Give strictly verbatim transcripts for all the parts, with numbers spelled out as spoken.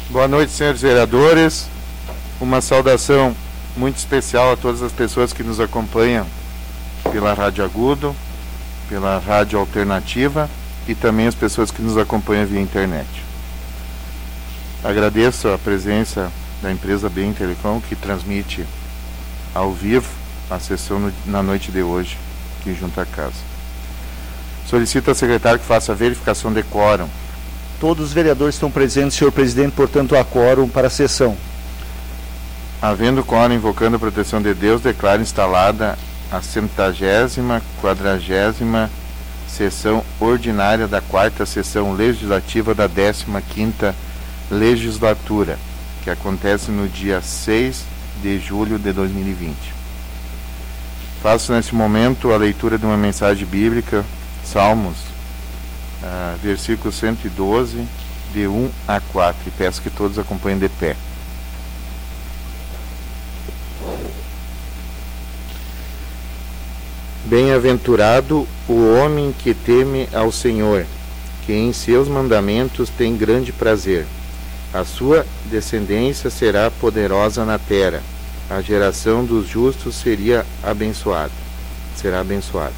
Boa noite, senhores vereadores. Uma saudação muito especial a todas as pessoas que nos acompanham pela Rádio Agudo, pela Rádio Alternativa e também as pessoas que nos acompanham via internet. Agradeço a presença da empresa B I M Telecom, que transmite ao vivo a sessão no, na noite de hoje, aqui junto à casa. Solicito ao secretário que faça a verificação de quórum. Todos os vereadores estão presentes, senhor presidente, portanto há quórum para a sessão. Havendo quórum, invocando a proteção de Deus, declaro instalada a centagésima, quadragésima sessão ordinária da quarta sessão legislativa da décima quinta legislatura, que acontece no dia seis de julho de dois mil e vinte. Faço nesse momento a leitura de uma mensagem bíblica, Salmos, uh, versículo cento e doze, de um a quatro, e peço que todos acompanhem de pé. Bem-aventurado o homem que teme ao Senhor, que em seus mandamentos tem grande prazer. A sua descendência será poderosa na terra. A geração dos justos seria abençoada. Será abençoada.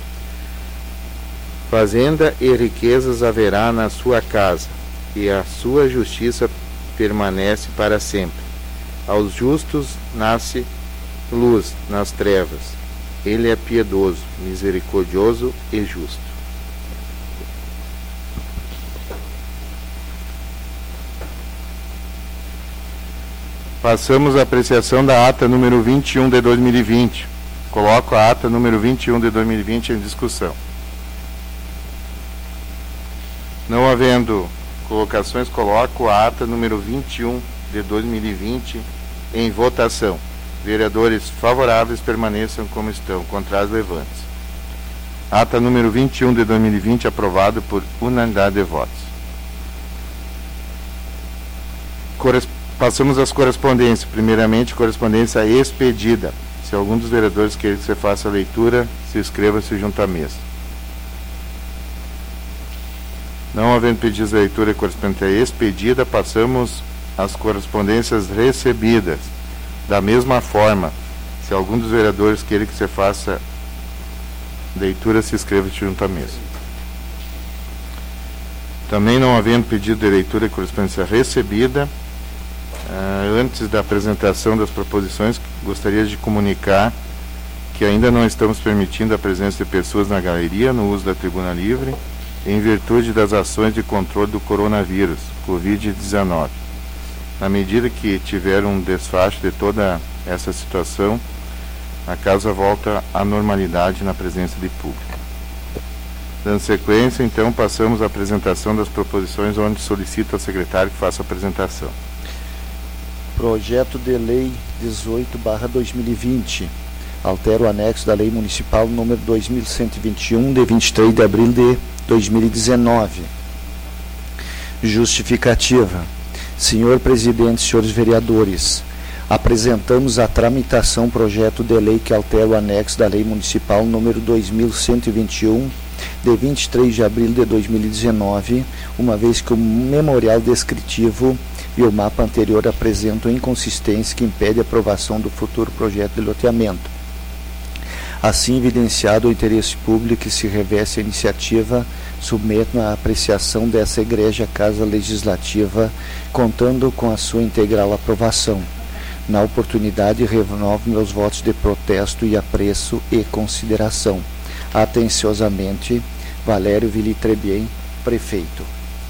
Fazenda e riquezas haverá na sua casa, e a sua justiça permanece para sempre. Aos justos nasce luz nas trevas. Ele é piedoso, misericordioso e justo. Passamos à apreciação da ata número vinte e um de dois mil e vinte. Coloco a ata número vinte e um de dois mil e vinte em discussão. Não havendo colocações, coloco a ata número vinte e um de dois mil e vinte em votação. Vereadores favoráveis permaneçam como estão, contrários levante-se. Ata número vinte e um de dois mil e vinte aprovado por unanimidade de votos. Corres... Passamos às correspondências. Primeiramente, correspondência expedida. Se algum dos vereadores quer que você faça a leitura, se inscreva-se junto à mesa. Não havendo pedidos de leitura e correspondência expedida, passamos às correspondências recebidas. Da mesma forma, se algum dos vereadores quer que você faça leitura, se inscreva-se junto à mesa. Também não havendo pedido de leitura e correspondência recebida, uh, antes da apresentação das proposições, gostaria de comunicar que ainda não estamos permitindo a presença de pessoas na galeria no uso da tribuna livre, em virtude das ações de controle do coronavírus, covid dezenove. Na medida que tiver um desfecho de toda essa situação, a casa volta à normalidade na presença de público. Dando sequência, então, passamos à apresentação das proposições, onde solicito ao secretário que faça a apresentação. Projeto de Lei dezoito barra dois mil e vinte. Altera o anexo da Lei Municipal número dois mil cento e vinte e um, de vinte e três de abril de dois mil e dezenove. Justificativa. Senhor presidente, senhores vereadores, apresentamos a tramitação projeto de lei que altera o anexo da Lei Municipal número dois mil cento e vinte e um, de vinte e três de abril de dois mil e dezenove, uma vez que o memorial descritivo e o mapa anterior apresentam inconsistência que impede a aprovação do futuro projeto de loteamento. Assim, evidenciado o interesse público que se reveste a iniciativa, submeto à apreciação dessa egrégia Casa Legislativa, contando com a sua integral aprovação. Na oportunidade, renovo meus votos de protesto e apreço e consideração. Atenciosamente, Valério Villitrebien, prefeito.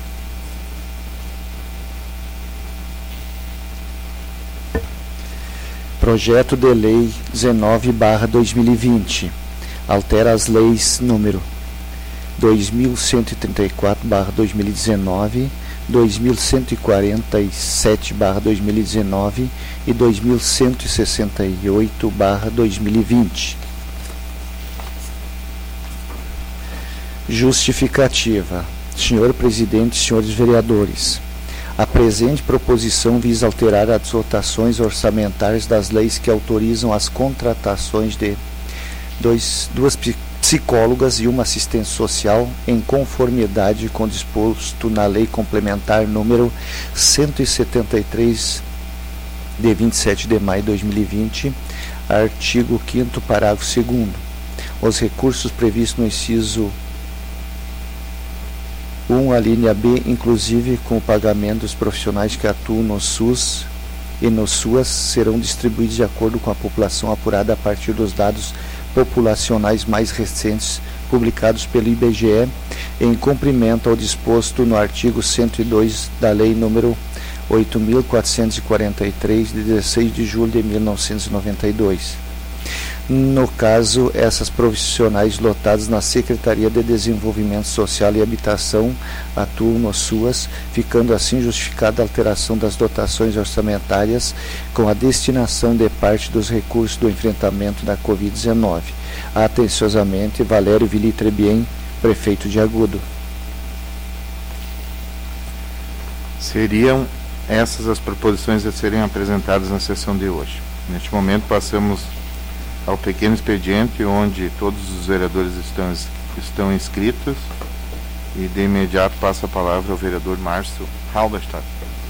Projeto de Lei dezenove barra dois mil e vinte. Altera as leis número dois mil cento e trinta e quatro barra dois mil e dezenove, dois mil cento e quarenta e sete barra dois mil e dezenove e dois mil cento e sessenta e oito barra dois mil e vinte. Justificativa. Senhor presidente, senhores vereadores, a presente proposição visa alterar as dotações orçamentárias das leis que autorizam as contratações de dois, duas psicólogas e uma assistente social, em conformidade com o disposto na Lei Complementar número cento e setenta e três, de vinte e sete de maio de dois mil e vinte, artigo quinto, parágrafo segundo. Os recursos previstos no inciso um, a linha B, inclusive com o pagamento dos profissionais que atuam no SUS e no SUAS, serão distribuídos de acordo com a população apurada a partir dos dados populacionais mais recentes publicados pelo I B G E, em cumprimento ao disposto no artigo cento e dois da Lei número oito mil quatrocentos e quarenta e três, de dezesseis de julho de mil novecentos e noventa e dois. No caso, essas profissionais lotadas na Secretaria de Desenvolvimento Social e Habitação atuam no SUAS, ficando assim justificada a alteração das dotações orçamentárias com a destinação de parte dos recursos do enfrentamento da covid dezenove. Atenciosamente, Valério Vili Trebien, prefeito de Agudo. Seriam essas as proposições a serem apresentadas na sessão de hoje. Neste momento, passamos ao pequeno expediente, onde todos os vereadores estão, estão inscritos, e de imediato passo a palavra ao vereador Márcio Halberstadt.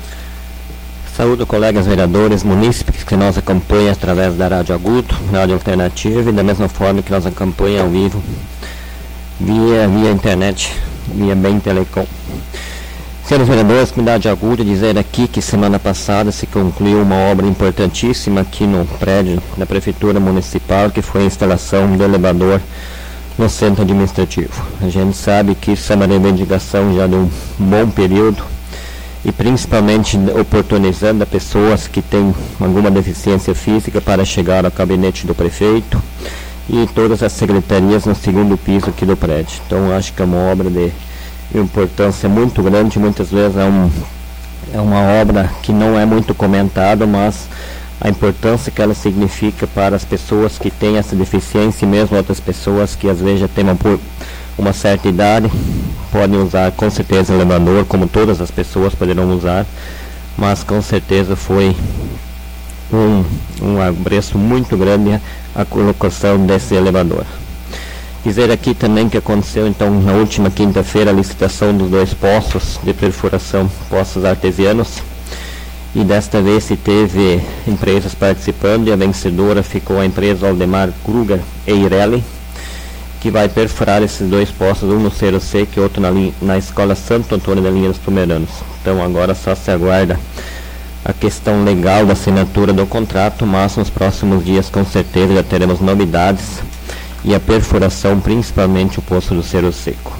Saúdo colegas vereadores, munícipes que nos acompanham através da Rádio Agudo, Rádio Alternativa, e da mesma forma que nos acompanham ao vivo via, via internet, via Bem Telecom. Senhores vereadores, comunidade de Agudo, dizer aqui que semana passada se concluiu uma obra importantíssima aqui no prédio da Prefeitura Municipal, que foi a instalação do elevador no centro administrativo. A gente sabe que isso é uma reivindicação já de um bom período, e principalmente oportunizando a pessoas que têm alguma deficiência física para chegar ao gabinete do prefeito e todas as secretarias no segundo piso aqui do prédio. Então acho que é uma obra de importância muito grande. Muitas vezes é, um, é uma obra que não é muito comentada, mas a importância que ela significa para as pessoas que têm essa deficiência, e mesmo outras pessoas que às vezes já têm uma, uma certa idade, podem usar com certeza o elevador, como todas as pessoas poderão usar, mas com certeza foi um, um apreço muito grande a colocação desse elevador. Dizer aqui também que aconteceu então na última quinta-feira a licitação dos dois poços de perfuração, poços artesianos, e desta vez se teve empresas participando, e a vencedora ficou a empresa Aldemar Kruger Eireli, que vai perfurar esses dois poços, um no Cerro Seco e outro na, na Escola Santo Antônio da Linha dos Pomeranos. Então agora só se aguarda a questão legal da assinatura do contrato, mas nos próximos dias com certeza já teremos novidades, e a perfuração, principalmente o poço do Cerro Seco.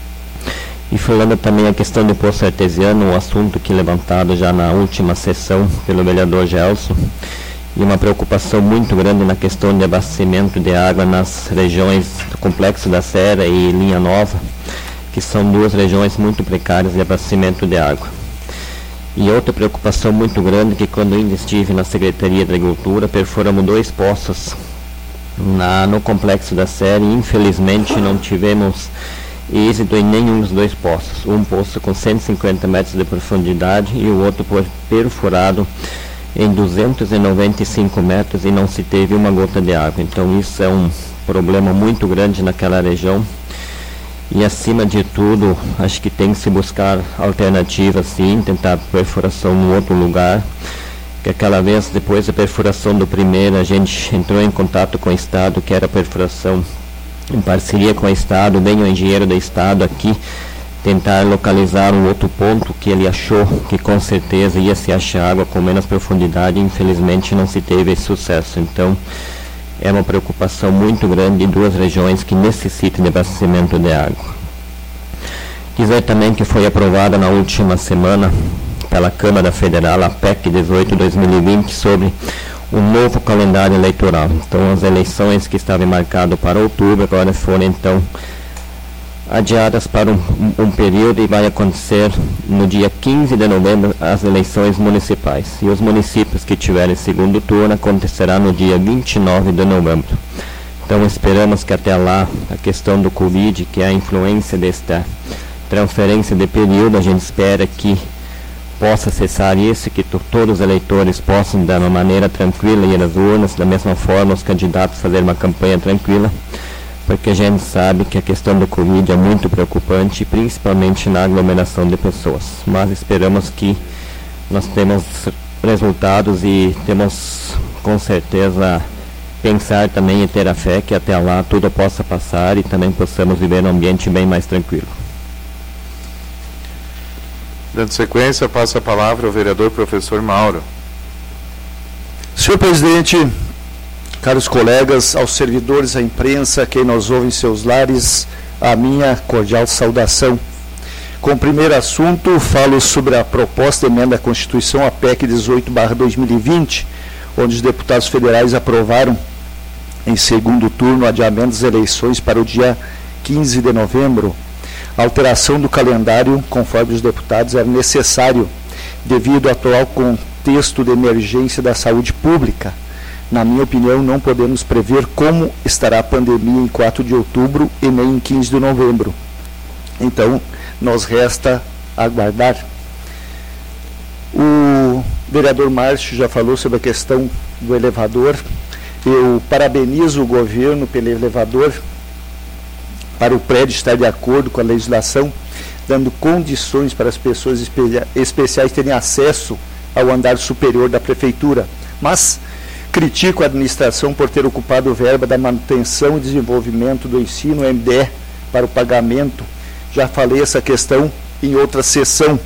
E falando também a questão do poço artesiano, um assunto que levantado já na última sessão pelo vereador Gelson, e uma preocupação muito grande na questão de abastecimento de água nas regiões do Complexo da Serra e Linha Nova, que são duas regiões muito precárias de abastecimento de água. E outra preocupação muito grande, que quando ainda estive na Secretaria de Agricultura, perfuramos dois poços Na, no Complexo da Serra, e infelizmente não tivemos êxito em nenhum dos dois poços. Um poço com cento e cinquenta metros de profundidade e o outro perfurado em duzentos e noventa e cinco metros, e não se teve uma gota de água. Então isso é um problema muito grande naquela região, e acima de tudo acho que tem que se buscar alternativas, sim, tentar perfuração em outro lugar. Que aquela vez, depois da perfuração do primeiro, a gente entrou em contato com o Estado, que era a perfuração em parceria com o Estado, bem o engenheiro do Estado aqui, tentar localizar um outro ponto que ele achou que com certeza ia se achar água com menos profundidade, e infelizmente não se teve esse sucesso. Então é uma preocupação muito grande de duas regiões que necessitam de abastecimento de água. Dizer também que foi aprovada na última semana pela Câmara Federal a P E C dezoito de dois mil e vinte sobre o novo calendário eleitoral. Então as eleições que estavam marcadas para outubro agora foram então adiadas para um, um período, e vai acontecer no dia quinze de novembro as eleições municipais, e os municípios que tiverem segundo turno acontecerá no dia vinte e nove de novembro. Então esperamos que até lá a questão do Covid, que é a influência desta transferência de período, a gente espera que possa cessar isso, que todos os eleitores possam, de uma maneira tranquila, ir às urnas, da mesma forma os candidatos fazer uma campanha tranquila, porque a gente sabe que a questão do Covid é muito preocupante, principalmente na aglomeração de pessoas. Mas esperamos que nós temos resultados e temos com certeza pensar também e ter a fé que até lá tudo possa passar e também possamos viver num ambiente bem mais tranquilo. Dando sequência, passo a palavra ao vereador professor Mauro. Senhor presidente, caros colegas, aos servidores, à imprensa, quem nos ouve em seus lares, a minha cordial saudação. Com o primeiro assunto, falo sobre a proposta de emenda à Constituição, a P E C dezoito barra dois mil e vinte, onde os deputados federais aprovaram, em segundo turno, o adiamento das eleições para o dia quinze de novembro. A alteração do calendário, conforme os deputados, era necessário devido ao atual contexto de emergência da saúde pública. Na minha opinião, não podemos prever como estará a pandemia em quatro de outubro e nem em quinze de novembro. Então, nos resta aguardar. O vereador Márcio já falou sobre a questão do elevador. Eu parabenizo o governo pelo elevador, para o prédio estar de acordo com a legislação, dando condições para as pessoas espe- especiais terem acesso ao andar superior da prefeitura. Mas critico a administração por ter ocupado verba da manutenção e desenvolvimento do ensino, M D E, para o pagamento. Já falei essa questão em outra sessão.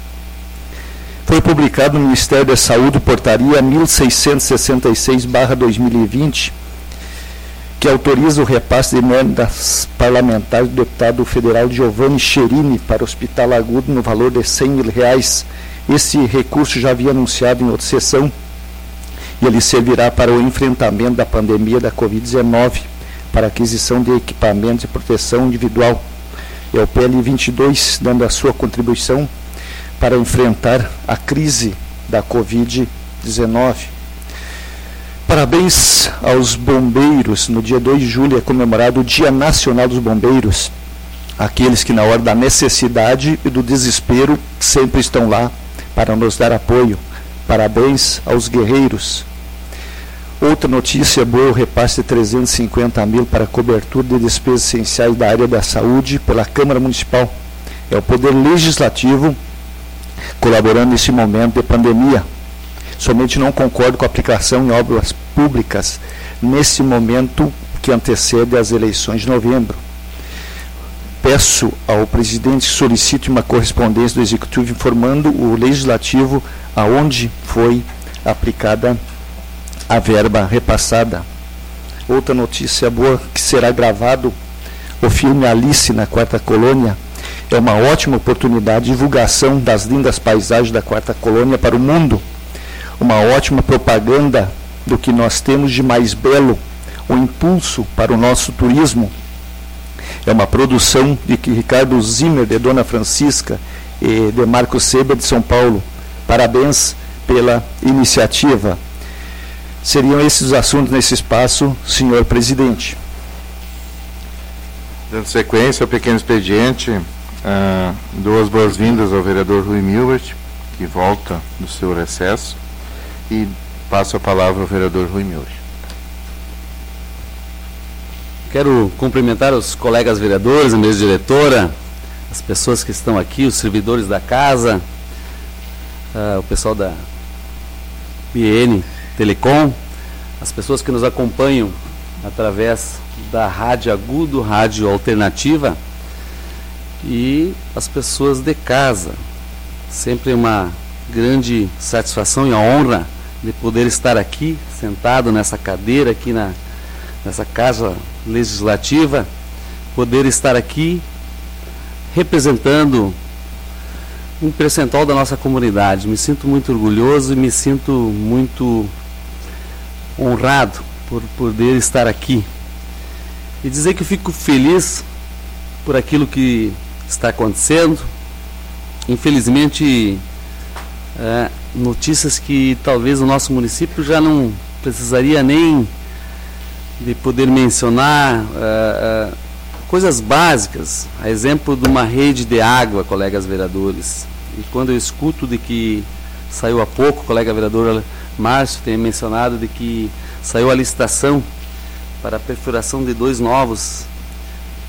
Foi publicado no Ministério da Saúde portaria mil seiscentos e sessenta e seis barra dois mil e vinte, que autoriza o repasse de emendas parlamentares do deputado federal Giovanni Cherini para o Hospital Agudo no valor de cem mil reais. Esse recurso já havia anunciado em outra sessão e ele servirá para o enfrentamento da pandemia da covid dezenove, para aquisição de equipamentos de proteção individual. É o P L vinte e dois dando a sua contribuição para enfrentar a crise da covid dezenove. Parabéns aos bombeiros. No dia dois de julho é comemorado o Dia Nacional dos Bombeiros. Aqueles que na hora da necessidade e do desespero sempre estão lá para nos dar apoio. Parabéns aos guerreiros. Outra notícia boa, o repasse de trezentos e cinquenta mil para cobertura de despesas essenciais da área da saúde pela Câmara Municipal. É o Poder Legislativo colaborando nesse momento de pandemia. Somente não concordo com a aplicação em obras públicas nesse momento que antecede as eleições de novembro. Peço ao presidente que solicite uma correspondência do Executivo informando o Legislativo aonde foi aplicada a verba repassada. Outra notícia boa, que será gravado o filme Alice na Quarta Colônia. É uma ótima oportunidade de divulgação das lindas paisagens da Quarta Colônia para o mundo. Uma ótima propaganda do que nós temos de mais belo, um impulso para o nosso turismo. É uma produção de Ricardo Zimmer, de Dona Francisca, e de Marco Seber, de São Paulo. Parabéns pela iniciativa. Seriam esses os assuntos nesse espaço, senhor presidente. Dando sequência ao pequeno expediente, uh, dou as boas-vindas ao vereador Rui Milbert, que volta do seu recesso, e passo a palavra ao vereador Rui Milbert. Quero cumprimentar os colegas vereadores, a mesa diretora, as pessoas que estão aqui, os servidores da casa, uh, o pessoal da B N Telecom, as pessoas que nos acompanham através da Rádio Agudo, Rádio Alternativa, e as pessoas de casa. Sempre uma grande satisfação e a honra de poder estar aqui, sentado nessa cadeira, aqui na, nessa casa legislativa, poder estar aqui representando um percentual da nossa comunidade. Me sinto muito orgulhoso e me sinto muito honrado por poder estar aqui. E dizer que eu fico feliz por aquilo que está acontecendo. Infelizmente, é, notícias que talvez o nosso município já não precisaria nem de poder mencionar, é, é, coisas básicas, a exemplo de uma rede de água, colegas vereadores. E quando eu escuto de que saiu há pouco, o colega vereador Márcio tem mencionado de que saiu a licitação para a perfuração de dois novos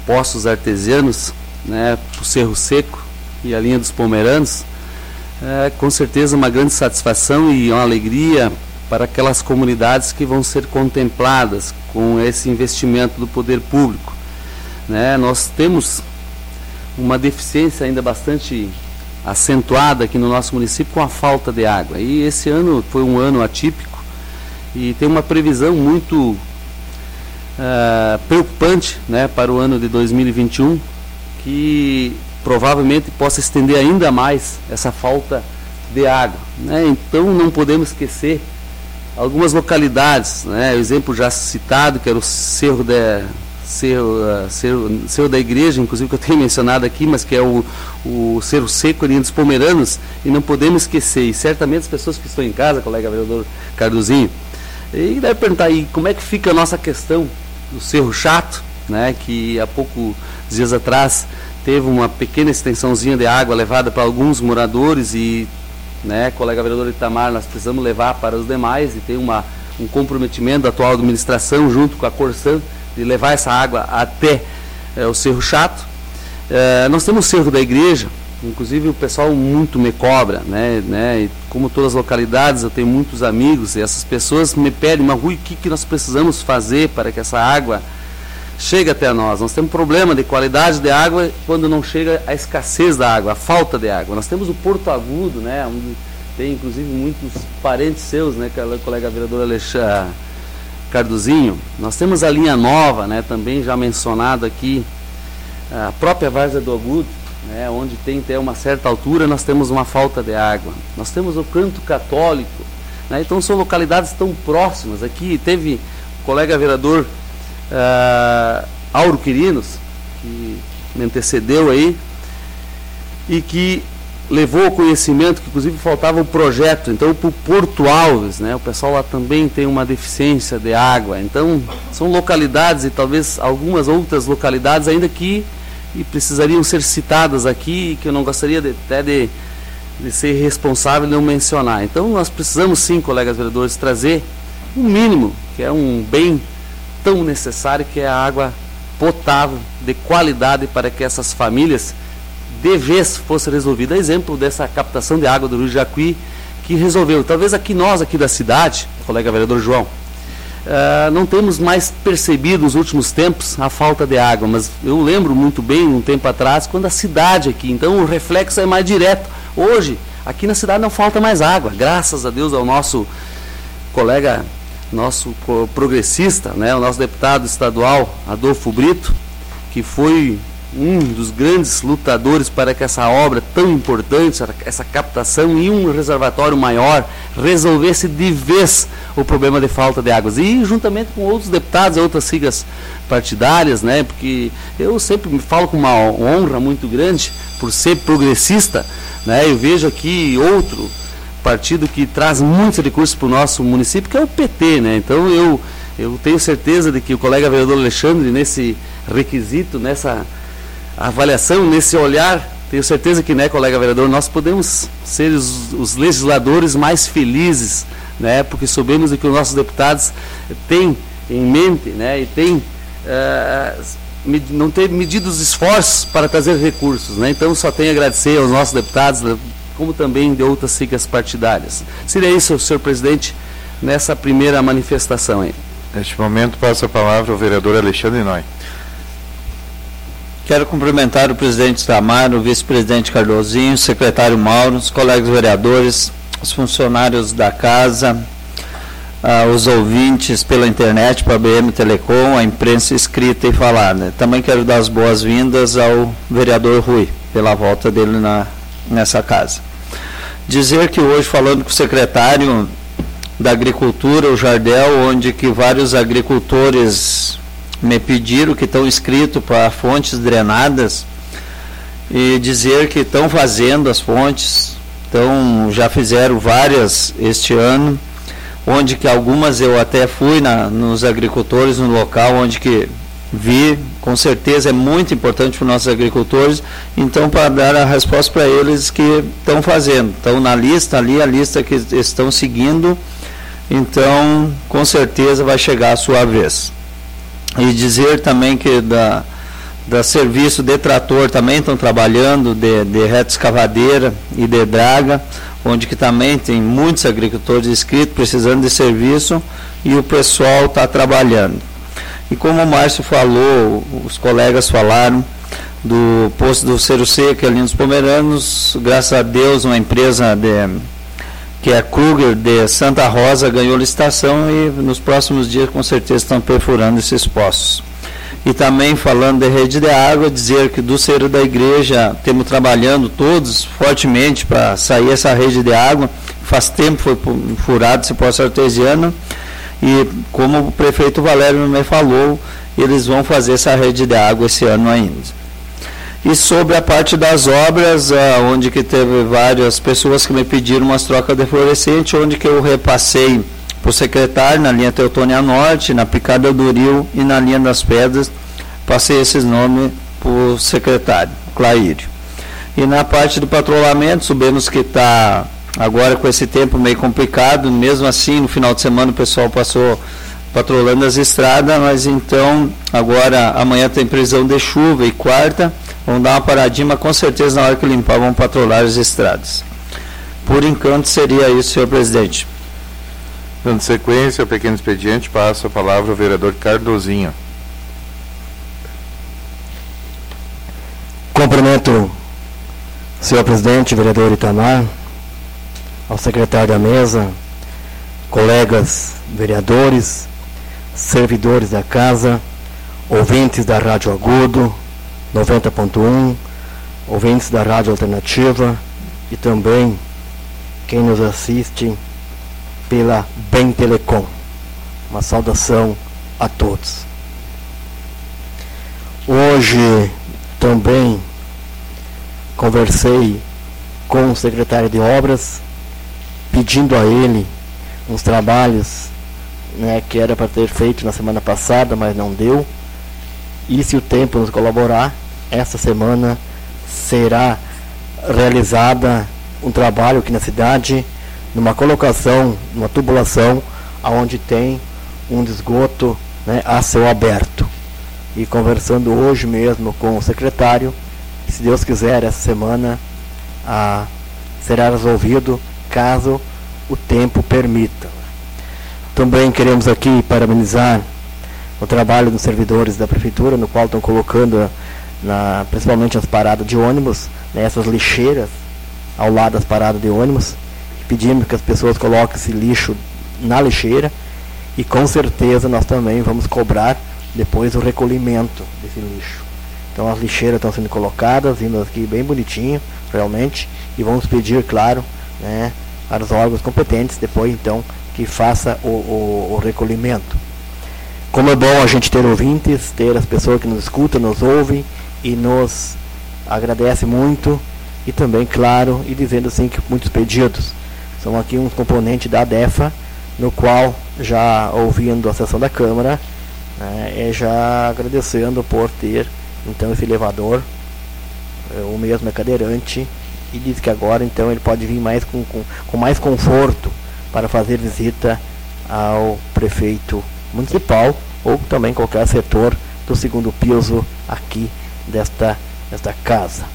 poços artesianos, né, para o Cerro Seco e a linha dos Pomeranos, é com certeza uma grande satisfação e uma alegria para aquelas comunidades que vão ser contempladas com esse investimento do poder público. Né? Nós temos uma deficiência ainda bastante acentuada aqui no nosso município com a falta de água. E esse ano foi um ano atípico e tem uma previsão muito uh, preocupante, né, para o ano de dois mil e vinte e um, que provavelmente possa estender ainda mais essa falta de água. Né? Então não podemos esquecer algumas localidades, né? O exemplo já citado, que era o Cerro da, Cerro, uh, Cerro, Cerro da Igreja, inclusive que eu tenho mencionado aqui, mas que é o, o Cerro Seco ali dos Pomeranos, e não podemos esquecer, e certamente as pessoas que estão em casa, colega vereador Cardozinho, e deve perguntar aí como é que fica a nossa questão do Cerro Chato, né? Que há poucos dias atrás teve uma pequena extensãozinha de água levada para alguns moradores e, né, colega vereador Itamar, nós precisamos levar para os demais e tem uma, um comprometimento da atual administração junto com a Corsan de levar essa água até é, o Cerro Chato. É, nós temos o Cerro da Igreja, inclusive o pessoal muito me cobra, né, né, e como todas as localidades eu tenho muitos amigos e essas pessoas me pedem, mas Rui, o que, que nós precisamos fazer para que essa água chega até nós? Nós temos problema de qualidade de água quando não chega a escassez da água, a falta de água. Nós temos o Porto Agudo, né, onde tem inclusive muitos parentes seus, né, o colega vereador Alexandre Cardozinho. Nós temos a linha nova, né, também já mencionado aqui, a própria Várzea do Agudo, né, onde tem até uma certa altura nós temos uma falta de água. Nós temos o Canto Católico, né, então são localidades tão próximas. Aqui teve o colega vereador Uh, Auro Quirinos, que me antecedeu aí e que levou ao conhecimento que inclusive faltava o projeto, então para o Porto Alves, né, o pessoal lá também tem uma deficiência de água, então são localidades e talvez algumas outras localidades ainda que e precisariam ser citadas aqui, que eu não gostaria de, até de, de ser responsável e não mencionar. Então nós precisamos sim, colegas vereadores, trazer um mínimo, que é um bem tão necessário, que é a água potável de qualidade para que essas famílias de vez fosse resolvida. Exemplo dessa captação de água do Rio Jacuí que resolveu. Talvez aqui nós aqui da cidade, colega vereador João, uh, não temos mais percebido nos últimos tempos a falta de água, mas eu lembro muito bem um tempo atrás quando a cidade aqui, então o reflexo é mais direto. Hoje aqui na cidade não falta mais água, graças a Deus ao nosso colega nosso progressista, né, o nosso deputado estadual Adolfo Brito, que foi um dos grandes lutadores para que essa obra tão importante, essa captação e um reservatório maior resolvesse de vez o problema de falta de águas. E juntamente com outros deputados, outras siglas partidárias, né, porque eu sempre me falo com uma honra muito grande por ser progressista, né, eu vejo aqui outro partido que traz muitos recursos para o nosso município, que é o P T, né? Então eu, eu tenho certeza de que o colega vereador Alexandre, nesse requisito, nessa avaliação, nesse olhar, tenho certeza que, né, colega vereador, nós podemos ser os, os legisladores mais felizes, né? Porque soubemos que os nossos deputados têm em mente, né, e têm uh, não ter medido os esforços para trazer recursos, né? Então só tenho a agradecer aos nossos deputados, como também de outras siglas partidárias. Seria isso, senhor presidente, nessa primeira manifestação aí. Neste momento, passo a palavra ao vereador Alexandre Noy. Quero cumprimentar o presidente Itamar, o vice-presidente Cardozinho, o secretário Mauro, os colegas vereadores, os funcionários da casa, ah, os ouvintes pela internet, para a B M Telecom, a imprensa escrita e falada. Também quero dar as boas-vindas ao vereador Rui, pela volta dele na nessa casa. Dizer que hoje, falando com o secretário da Agricultura, o Jardel, onde que vários agricultores me pediram que estão inscritos para fontes drenadas, e dizer que estão fazendo as fontes, então já fizeram várias este ano, onde que algumas eu até fui na, nos agricultores no local, onde que vi, com certeza é muito importante para os nossos agricultores, então para dar a resposta para eles que estão fazendo, estão na lista ali, a lista que estão seguindo, então com certeza vai chegar a sua vez. E dizer também que da, da serviço de trator também estão trabalhando, de, de reta escavadeira e de draga, onde que também tem muitos agricultores inscritos precisando de serviço e o pessoal está trabalhando. E como o Márcio falou, os colegas falaram do posto do Cerro Seco ali nos Pomeranos, graças a Deus uma empresa de, que é a Kruger de Santa Rosa ganhou licitação e nos próximos dias com certeza estão perfurando esses poços. E também falando de rede de água, dizer que do Cerro da Igreja temos trabalhando todos fortemente para sair essa rede de água. Faz tempo foi furado esse poço artesiano e como o prefeito Valério me falou, eles vão fazer essa rede de água esse ano ainda. E sobre a parte das obras, onde que teve várias pessoas que me pediram umas trocas de fluorescente, onde que eu repassei para o secretário, na linha Teutônia Norte, na Picada do Rio e na linha das Pedras, passei esses nomes para o secretário, Claírio. E na parte do patrulhamento, sabemos que está agora com esse tempo meio complicado, mesmo assim, no final de semana o pessoal passou patrulhando as estradas, mas então, agora, amanhã tem previsão de chuva e quarta, vão dar uma paradinha, mas com certeza na hora que limpar vão patrulhar as estradas. Por enquanto seria isso, senhor presidente. Dando sequência ao pequeno expediente, passo a palavra ao vereador Cardozinho. Cumprimento, senhor presidente, vereador Itamar, ao secretário da mesa, colegas vereadores, servidores da casa, ouvintes da Rádio Agudo, noventa ponto um, ouvintes da Rádio Alternativa e também quem nos assiste pela Bem Telecom. Uma saudação a todos. Hoje também conversei com o secretário de Obras, pedindo a ele uns trabalhos, né, que era para ter feito na semana passada, mas não deu. E se o tempo nos colaborar, essa semana será realizada um trabalho aqui na cidade, numa colocação, numa tubulação, onde tem um esgoto, né, a céu aberto. E conversando hoje mesmo com o secretário, se Deus quiser, essa semana ah, será resolvido, caso o tempo permita. Também queremos aqui parabenizar o trabalho dos servidores da prefeitura, no qual estão colocando, na, principalmente as paradas de ônibus, né, essas lixeiras ao lado das paradas de ônibus. Pedimos que as pessoas coloquem esse lixo na lixeira e com certeza nós também vamos cobrar depois o recolhimento desse lixo. Então as lixeiras estão sendo colocadas, indo aqui bem bonitinho, realmente, e vamos pedir, claro, né, aos órgãos competentes depois então que faça o, o, o recolhimento. Como é bom a gente ter ouvintes, ter as pessoas que nos escutam, nos ouvem e nos agradece muito, e também, claro, e dizendo assim que muitos pedidos. São aqui uns componentes da ADEFA, no qual, já ouvindo a sessão da Câmara, né, é já agradecendo por ter, então, esse elevador, o mesmo é cadeirante, e diz que agora, então, ele pode vir mais com, com, com mais conforto para fazer visita ao prefeito municipal, ou também qualquer setor do segundo piso aqui desta, desta casa.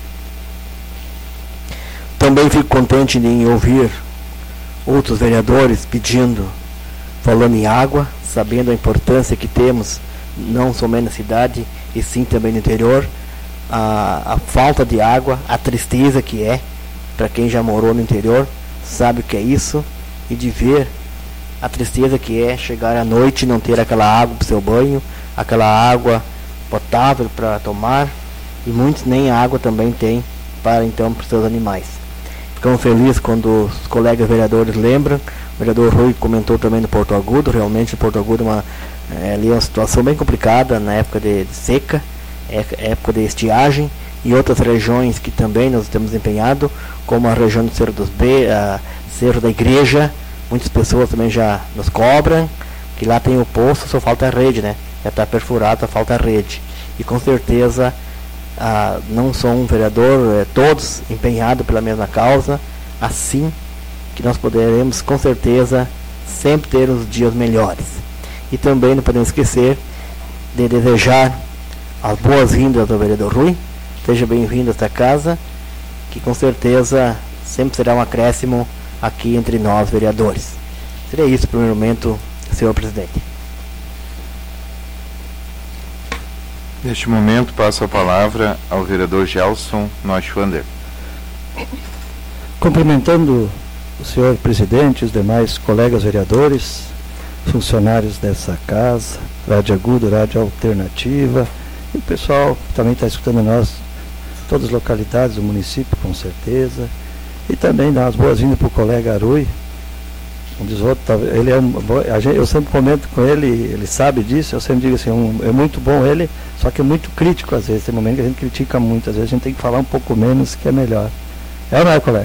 Também fico contente em ouvir outros vereadores pedindo, falando em água, sabendo a importância que temos, não somente na cidade, e sim também no interior, a, a falta de água, a tristeza que é, para quem já morou no interior, sabe o que é isso, e de ver a tristeza que é chegar à noite e não ter aquela água para o seu banho, aquela água potável para tomar, e muitos nem água também têm para, então, para os seus animais. Ficamos felizes quando os colegas vereadores lembram. O vereador Rui comentou também no Porto Agudo. Realmente o Porto Agudo é uma, é, ali uma situação bem complicada na época de, de seca, é, época de estiagem, e outras regiões que também nós temos empenhado, como a região do Cerro dos B, a Cerro da Igreja. Muitas pessoas também já nos cobram, que lá tem o poço, só falta a rede, né? Já está perfurado, só falta a rede. E com certeza, ah, não só um vereador, é, todos empenhados pela mesma causa, assim que nós poderemos, com certeza, sempre ter os dias melhores. E também não podemos esquecer de desejar as boas-vindas ao vereador Rui. Seja bem-vindo a esta casa, que com certeza sempre será um acréscimo aqui entre nós, vereadores. Seria isso, por um momento, senhor presidente. Neste momento, passo a palavra ao vereador Gelson Neuschwander. Cumprimentando o senhor presidente, os demais colegas vereadores, funcionários dessa casa, Rádio Agudo, Rádio Alternativa, e o pessoal que também está escutando nós, todas as localidades do município, com certeza, e também dar as boas-vindas para o colega Arui. Um dos outros, ele é um, eu sempre comento com ele, ele sabe disso, eu sempre digo assim, um, é muito bom ele, só que é muito crítico às vezes, tem momento que a gente critica muito, às vezes a gente tem que falar um pouco menos, que é melhor. É ou não é, colega?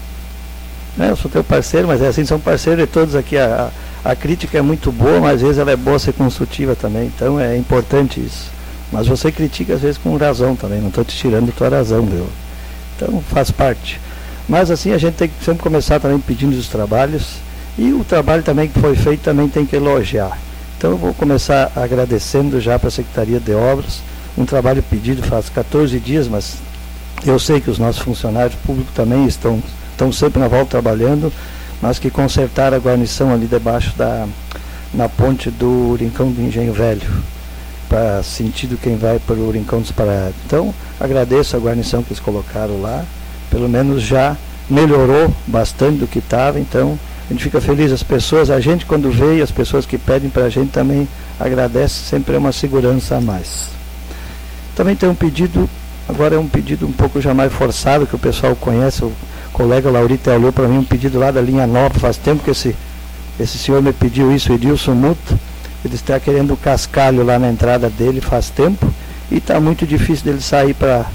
É, eu sou teu parceiro, mas é assim, são parceiros de todos aqui, a, a, a crítica é muito boa, mas às vezes ela é boa ser construtiva também, então é importante isso. Mas você critica às vezes com razão também, não estou te tirando a tua razão, meu. Então faz parte. Mas assim, a gente tem que sempre começar também pedindo os trabalhos, e o trabalho também que foi feito também tem que elogiar. Então eu vou começar agradecendo já para a Secretaria de Obras, um trabalho pedido faz quatorze dias, mas eu sei que os nossos funcionários públicos também estão, estão sempre na volta trabalhando, mas que consertaram a guarnição ali debaixo da na ponte do Rincão do Engenho Velho, para sentido quem vai para o Rincão dos Parados. Então agradeço a guarnição que eles colocaram lá, pelo menos já melhorou bastante do que estava, então a gente fica feliz, as pessoas, a gente quando vê, as pessoas que pedem para a gente também agradece, sempre é uma segurança a mais. Também tem um pedido, agora é um pedido um pouco já mais forçado, que o pessoal conhece, o colega Laurita olhou para mim um pedido lá da linha nova, faz tempo que esse, esse senhor me pediu isso, o Edilson Muto, ele está querendo o cascalho lá na entrada dele faz tempo, e está muito difícil dele sair para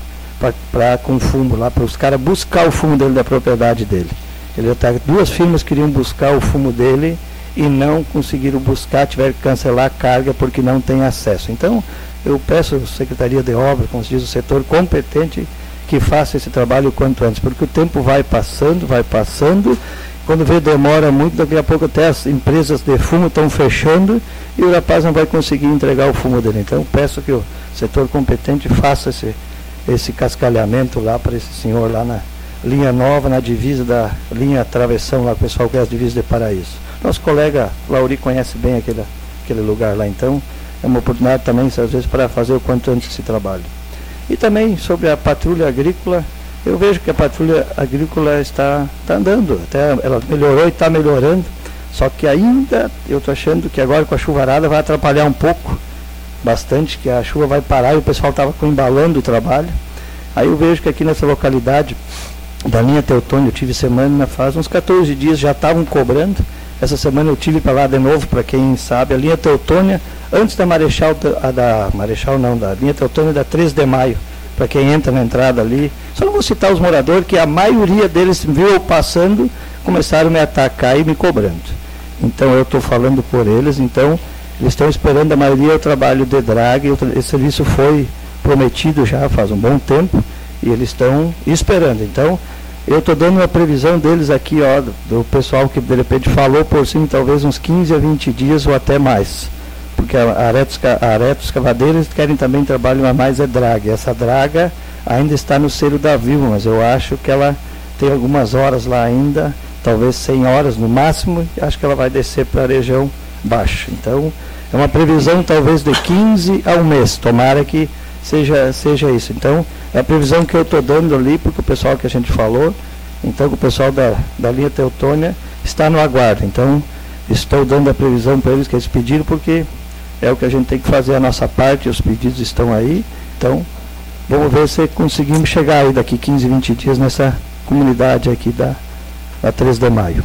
com fumo lá, para os caras buscar o fumo dele da propriedade dele. Ele tá, duas firmas queriam buscar o fumo dele e não conseguiram buscar, tiveram que cancelar a carga porque não tem acesso. Então, eu peço à Secretaria de Obras, como se diz, o setor competente, que faça esse trabalho o quanto antes, porque o tempo vai passando, vai passando, quando vê demora muito, daqui a pouco até as empresas de fumo estão fechando e o rapaz não vai conseguir entregar o fumo dele. Então, peço que o setor competente faça esse, esse cascalhamento lá para esse senhor lá na linha nova, na divisa da linha travessão lá, o pessoal que é as divisas de Paraíso. Nosso colega Lauri conhece bem aquele, aquele lugar lá, então é uma oportunidade também, às vezes, para fazer o quanto antes esse trabalho. E também sobre a patrulha agrícola, eu vejo que a patrulha agrícola está, está andando, até ela melhorou e está melhorando, só que ainda eu estou achando que agora com a chuvarada vai atrapalhar um pouco, bastante, que a chuva vai parar e o pessoal estava embalando o trabalho. Aí eu vejo que aqui nessa localidade da linha Teutônio, eu tive semana, faz uns quatorze dias, já estavam cobrando. Essa semana eu tive para lá de novo, para quem sabe, a linha Teutônia, antes da Marechal, a da Marechal não, da linha Teutônia da três de maio, para quem entra na entrada ali. Só não vou citar os moradores, que a maioria deles viu eu passando, começaram a me atacar e me cobrando. Então eu estou falando por eles, então eles estão esperando, a maioria o trabalho de drag, esse serviço foi prometido já faz um bom tempo, e eles estão esperando. Então, eu estou dando uma previsão deles aqui, ó, do pessoal que de repente falou por cima, talvez uns quinze a vinte dias ou até mais. Porque a Aretos, a Aretos Cavadeiras querem também trabalho, mas mais é draga. Essa draga ainda está no selo da Vivo, mas eu acho que ela tem algumas horas lá ainda, talvez cem horas no máximo, e acho que ela vai descer para a região baixa. Então, é uma previsão talvez de quinze a um mês, tomara que seja, seja isso. Então, é a previsão que eu estou dando ali, porque o pessoal que a gente falou, então o pessoal da, da linha Teutônia está no aguardo. Então, estou dando a previsão para eles que eles pediram, porque é o que a gente tem que fazer a nossa parte, os pedidos estão aí. Então, vamos ver se conseguimos chegar aí daqui quinze, vinte dias nessa comunidade aqui da, da três de maio.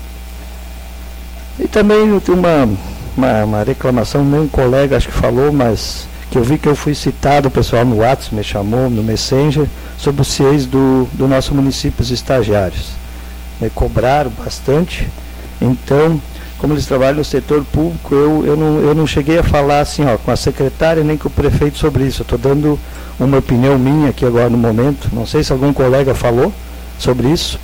E também eu tenho uma, uma, uma reclamação, nem um colega acho que falou, mas que eu vi que eu fui citado, o pessoal no WhatsApp me chamou, no Messenger, sobre os C I Es do, do nosso município, os estagiários. Me cobraram bastante, então, como eles trabalham no setor público, eu, eu, não, eu não cheguei a falar assim, ó, com a secretária nem com o prefeito sobre isso. Eu estou dando uma opinião minha aqui agora no momento, não sei se algum colega falou sobre isso.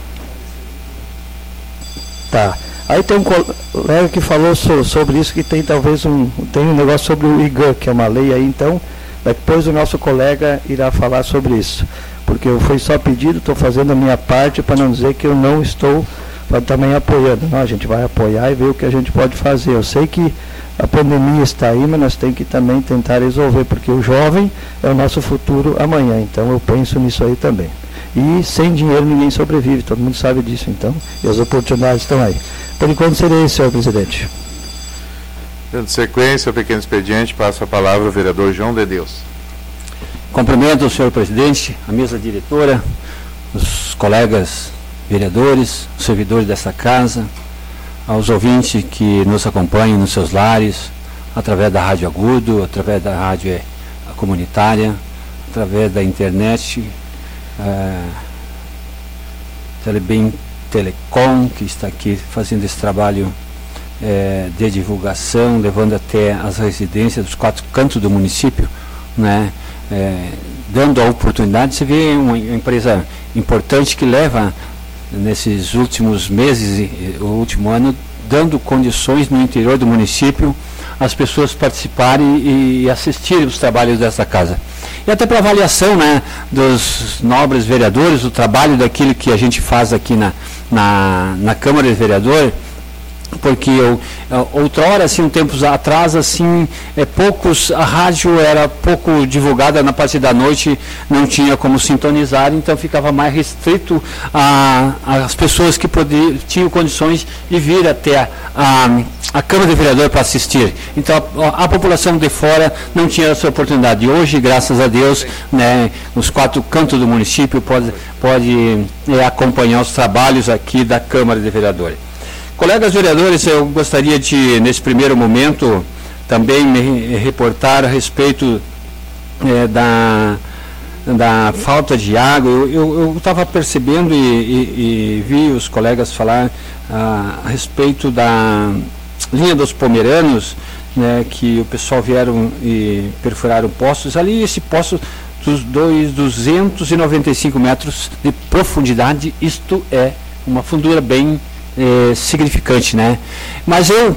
Tá. Aí tem um colega que falou so, sobre isso, que tem talvez um, tem um negócio sobre o I G A, que é uma lei aí, então, Depois o nosso colega irá falar sobre isso, porque eu fui só pedido, estou fazendo a minha parte para não dizer que eu não estou também apoiando. Não, a gente vai apoiar e ver o que a gente pode fazer. Eu sei que a pandemia está aí, mas nós temos que também tentar resolver, porque o jovem é o nosso futuro amanhã, então eu penso nisso aí também. E sem dinheiro ninguém sobrevive, todo mundo sabe disso, então, e as oportunidades estão aí. Por enquanto seria isso, senhor presidente. Dando sequência ao pequeno expediente, passo a palavra ao vereador João de Deus. Cumprimento o senhor presidente, a mesa diretora, os colegas vereadores, os servidores dessa casa, aos ouvintes que nos acompanham nos seus lares, através da Rádio Agudo, através da rádio comunitária, através da internet, é, Telebem Telecom, que está aqui fazendo esse trabalho é, de divulgação, levando até as residências dos quatro cantos do município, né, é, dando a oportunidade. Você vê uma empresa importante que leva, nesses últimos meses, o último ano, dando condições no interior do município as pessoas participarem e, e assistirem os trabalhos dessa casa. E até para avaliação, né, dos nobres vereadores, o trabalho daquilo que a gente faz aqui na, na, na Câmara de Vereadores, porque eu, outrora, assim, um tempos atrás, assim, é, poucos, a rádio era pouco divulgada na parte da noite, não tinha como sintonizar, então ficava mais restrito às pessoas que podiam, tinham condições de vir até a, a, a Câmara de Vereadores para assistir. Então a, a população de fora não tinha essa oportunidade. E hoje, graças a Deus, né, os quatro cantos do município pode, pode é, acompanhar os trabalhos aqui da Câmara de Vereadores. Colegas vereadores, eu gostaria de, nesse primeiro momento, também me reportar a respeito é, da, da falta de água. Eu estava percebendo e, e, e vi os colegas falar a, a respeito da linha dos Pomeranos, né, que o pessoal vieram e perfuraram postos. Ali, esse poço dos duzentos e noventa e cinco metros de profundidade, isto é uma fundura bem É, significante, né? Mas eu,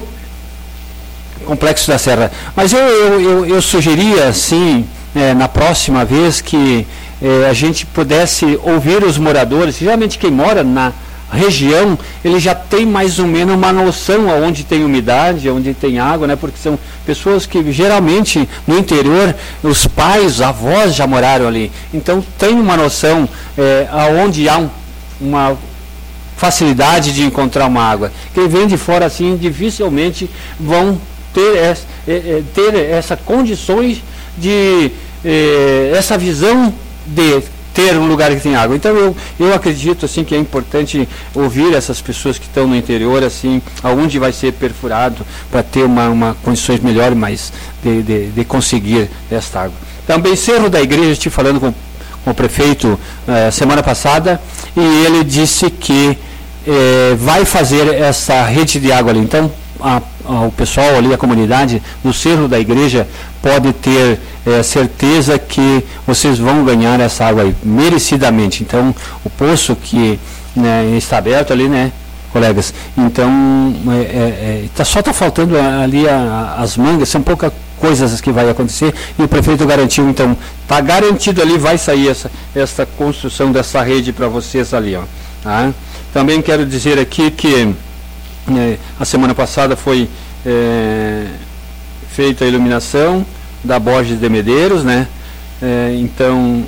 Complexo da Serra, mas eu, eu, eu, eu sugeria, assim, é, na próxima vez que é, a gente pudesse ouvir os moradores. Geralmente quem mora na região, ele já tem mais ou menos uma noção aonde tem umidade, onde tem água, né? Porque são pessoas que geralmente no interior, os pais, os avós já moraram ali, então tem uma noção é, aonde há um, uma facilidade de encontrar uma água. Quem vem de fora assim dificilmente vão ter, essa, ter essa condições de eh, essa visão de ter um lugar que tem água. Então eu, eu acredito assim que é importante ouvir essas pessoas que estão no interior, assim, aonde vai ser perfurado para ter uma, uma condições melhores, mais de, de, de conseguir esta água. Também Cerro da Igreja, estive falando com com o prefeito eh, semana passada, e ele disse que eh, vai fazer essa rede de água ali. Então a, a, o pessoal ali, a comunidade do Cerro da Igreja, pode ter eh, certeza que vocês vão ganhar essa água aí, merecidamente. Então o poço que, né, está aberto ali, né, colegas, então é, é, tá, só está faltando ali a, a, as mangas, são poucas coisas que vai acontecer, e o prefeito garantiu, então está garantido ali, vai sair essa, essa construção dessa rede para vocês ali, ó, tá? Também quero dizer aqui que é, a semana passada foi é, feita a iluminação da Borges de Medeiros, né? É, então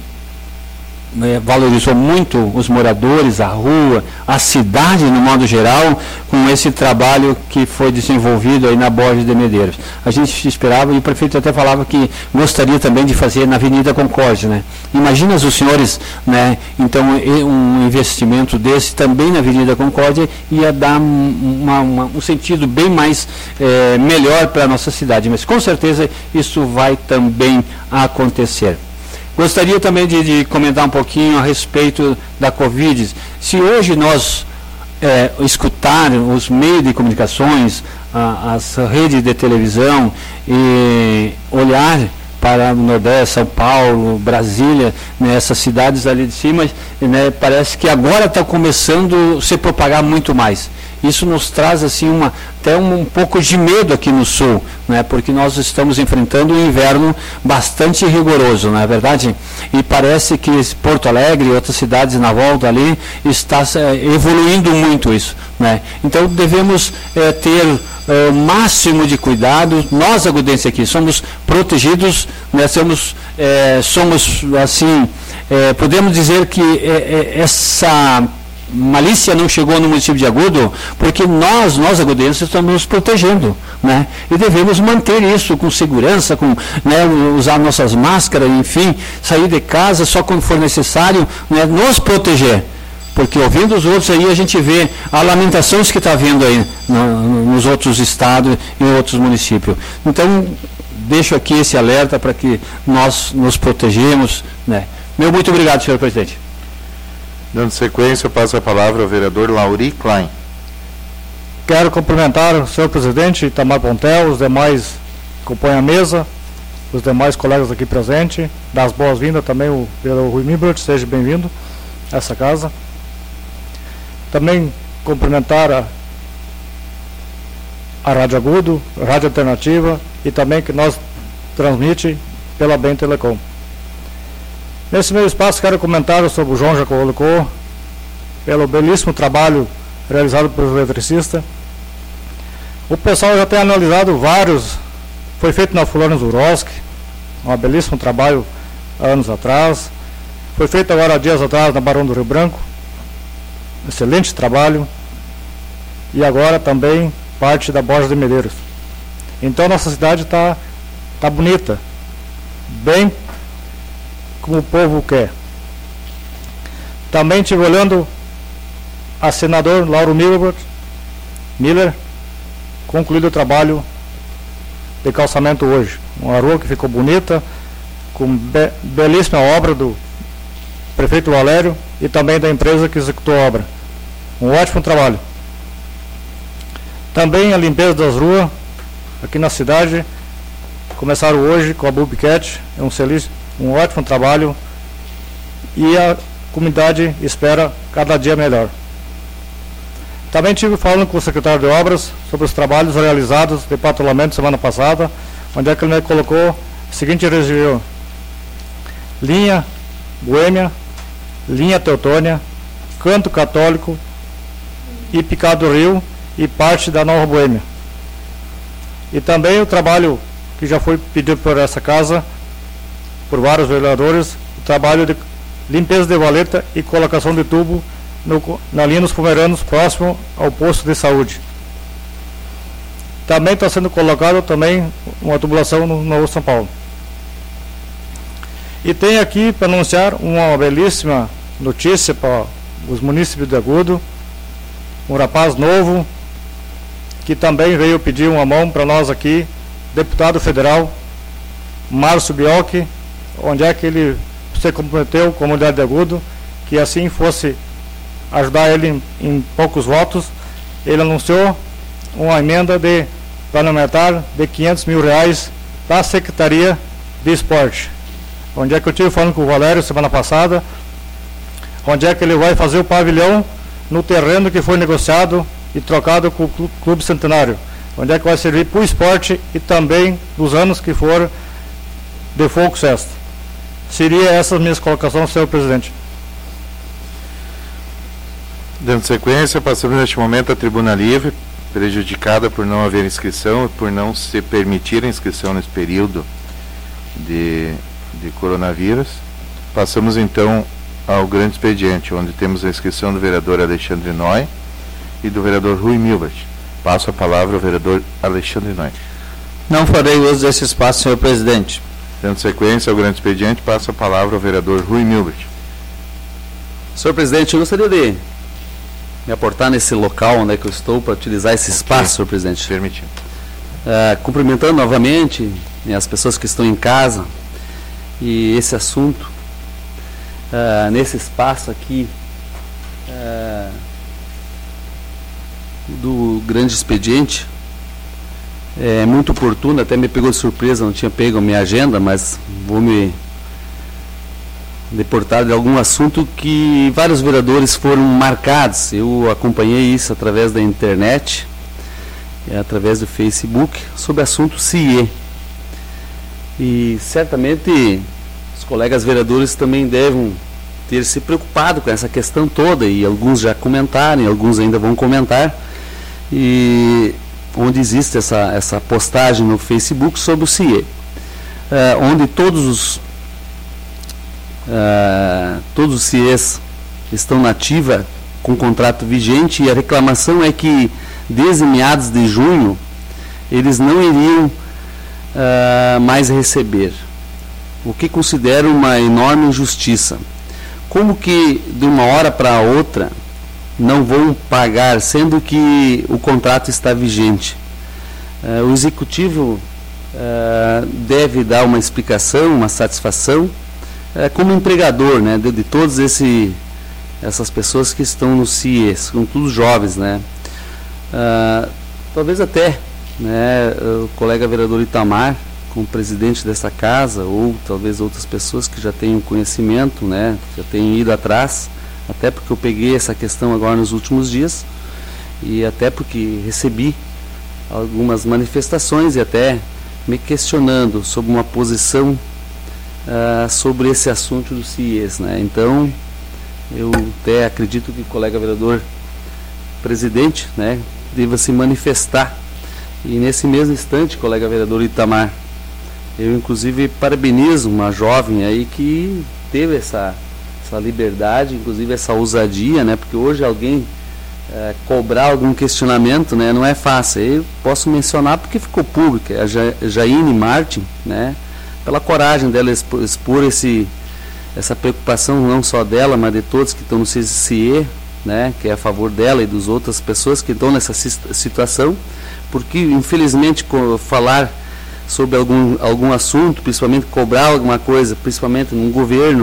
É, valorizou muito os moradores, a rua, a cidade no modo geral, com esse trabalho que foi desenvolvido aí na Borges de Medeiros. A gente esperava, e o prefeito até falava que gostaria também de fazer na Avenida Concórdia, né? Imagina os senhores, né? Então um investimento desse também na Avenida Concórdia ia dar uma, uma, um sentido bem mais é, melhor para a nossa cidade, mas com certeza isso vai também acontecer. Gostaria também de, de comentar um pouquinho a respeito da Covid. Se hoje nós é, escutar os meios de comunicações, a, as redes de televisão, e olhar para o Nordeste, São Paulo, Brasília, né, essas cidades ali de cima, né, parece que agora está começando a se propagar muito mais. Isso nos traz assim uma, até um, um pouco de medo aqui no sul, né? Porque nós estamos enfrentando um inverno bastante rigoroso, não é verdade? E parece que Porto Alegre e outras cidades na volta ali está é, evoluindo muito isso, né? Então devemos é, ter o máximo de cuidado. Nós, agudenses aqui, somos protegidos, né? somos, é, somos assim, é, podemos dizer que é, é, essa malícia não chegou no município de Agudo, porque nós, nós agudenses, estamos nos protegendo, né? E devemos manter isso com segurança, com, né, usar nossas máscaras, enfim, sair de casa só quando for necessário, né, nos proteger. Porque ouvindo os outros aí, a gente vê as lamentações que está vindo aí no, nos outros estados e em outros municípios. Então, deixo aqui esse alerta para que nós nos protegemos, né? Meu muito obrigado, senhor presidente. Dando sequência, eu passo a palavra ao vereador Lauri Klein. Quero cumprimentar o senhor presidente Itamar Pontel, os demais que compõem a mesa, os demais colegas aqui presentes, dar as boas-vindas também o vereador Rui Milbert, seja bem-vindo a essa casa. Também cumprimentar a, a Rádio Agudo, a Rádio Alternativa e também que nós transmite pela Bem Telecom. Nesse meu espaço quero comentar sobre o João já colocou, pelo belíssimo trabalho realizado pelos eletricistas. O pessoal já tem analisado vários, foi feito na Fulano Zuroski, um belíssimo trabalho há anos atrás, foi feito agora há dias atrás na Barão do Rio Branco, excelente trabalho, e agora também parte da Borja de Medeiros. Então nossa cidade está tá bonita, bem como o povo quer. Também estive olhando a senador Lauro Miller, Miller concluído o trabalho de calçamento hoje. Uma rua que ficou bonita, com be belíssima obra do prefeito Valério e também da empresa que executou a obra. Um ótimo trabalho. Também a limpeza das ruas aqui na cidade, começaram hoje com a Bubcat, é um, um ótimo trabalho e a comunidade espera cada dia melhor. Também estive falando com o secretário de Obras sobre os trabalhos realizados de patrulhamento semana passada, onde é que ele me colocou a seguinte região: linha Boêmia, linha Teutônia, Canto Católico e Picado do Rio e parte da Nova Boêmia. E também o trabalho que já foi pedido por essa casa, por vários vereadores, o trabalho de limpeza de valeta e colocação de tubo no, na linha dos Pomeranos, próximo ao posto de saúde. Também está sendo colocado também uma tubulação no Novo São Paulo. E tem aqui para anunciar uma belíssima notícia para os munícipes de Agudo, um rapaz novo que também veio pedir uma mão para nós aqui, deputado federal, Márcio Biocchi, onde é que ele se comprometeu com a comunidade de Agudo, que assim fosse ajudar ele em, em poucos votos. Ele anunciou uma emenda de parlamentar de quinhentos mil reais da Secretaria de Esporte, onde é que eu estive falando com o Valério semana passada, onde é que ele vai fazer o pavilhão no terreno que foi negociado e trocado com o Clube Centenário, onde é que vai servir para o esporte e também nos anos que for de fogo sexta. Seria essas minhas colocações, senhor presidente. Dando sequência, passamos neste momento a tribuna livre, prejudicada por não haver inscrição e por não se permitir a inscrição nesse período de, de coronavírus. Passamos então ao grande expediente, onde temos a inscrição do vereador Alexandre Noy e do vereador Rui Milbert. Passo a palavra ao vereador Alexandre Noy. Não farei uso desse espaço, senhor presidente. Dando sequência ao grande expediente, passo a palavra ao vereador Rui Milbert. Senhor presidente, eu gostaria de me aportar nesse local onde é que eu estou para utilizar esse espaço, okay, senhor presidente. Permitindo. Uh, cumprimentando novamente, né, as pessoas que estão em casa e esse assunto, uh, nesse espaço aqui uh, do grande expediente, é muito oportuno, até me pegou de surpresa, não tinha pego a minha agenda, mas vou me deportado de algum assunto que vários vereadores foram marcados. Eu acompanhei isso através da internet, através do Facebook, sobre o assunto C I E. E certamente os colegas vereadores também devem ter se preocupado com essa questão toda, e alguns já comentaram, e alguns ainda vão comentar, e onde existe essa, essa postagem no Facebook sobre o C I E, uh, onde todos os uh, todos os C I Es estão na ativa com contrato vigente, e a reclamação é que desde meados de junho eles não iriam uh, mais receber, o que considero uma enorme injustiça. Como que de uma hora para outra não vão pagar, sendo que o contrato está vigente? Uh, o executivo uh, deve dar uma explicação, uma satisfação, uh, como empregador, né, de, de todas esse, essas pessoas que estão no C I E, são todos jovens, né? Uh, talvez até, né, o colega vereador Itamar, como presidente dessa casa, ou talvez outras pessoas que já tenham conhecimento, né, já tenham ido atrás, até porque eu peguei essa questão agora nos últimos dias, e até porque recebi algumas manifestações e até me questionando sobre uma posição uh, sobre esse assunto do C I E S, né? Então, eu até acredito que o colega vereador presidente, né, deva se manifestar. E nesse mesmo instante, colega vereador Itamar, eu inclusive parabenizo uma jovem aí que teve essa, essa liberdade, inclusive essa ousadia, né? Porque hoje alguém é, cobrar algum questionamento, né, não é fácil. Eu posso mencionar porque ficou público, a ja, Jaine Martin, né, pela coragem dela expor, expor esse, essa preocupação não só dela, mas de todos que estão no C I E, né, que é a favor dela e das outras pessoas que estão nessa situação, porque infelizmente falar sobre algum, algum assunto, principalmente cobrar alguma coisa, principalmente num governo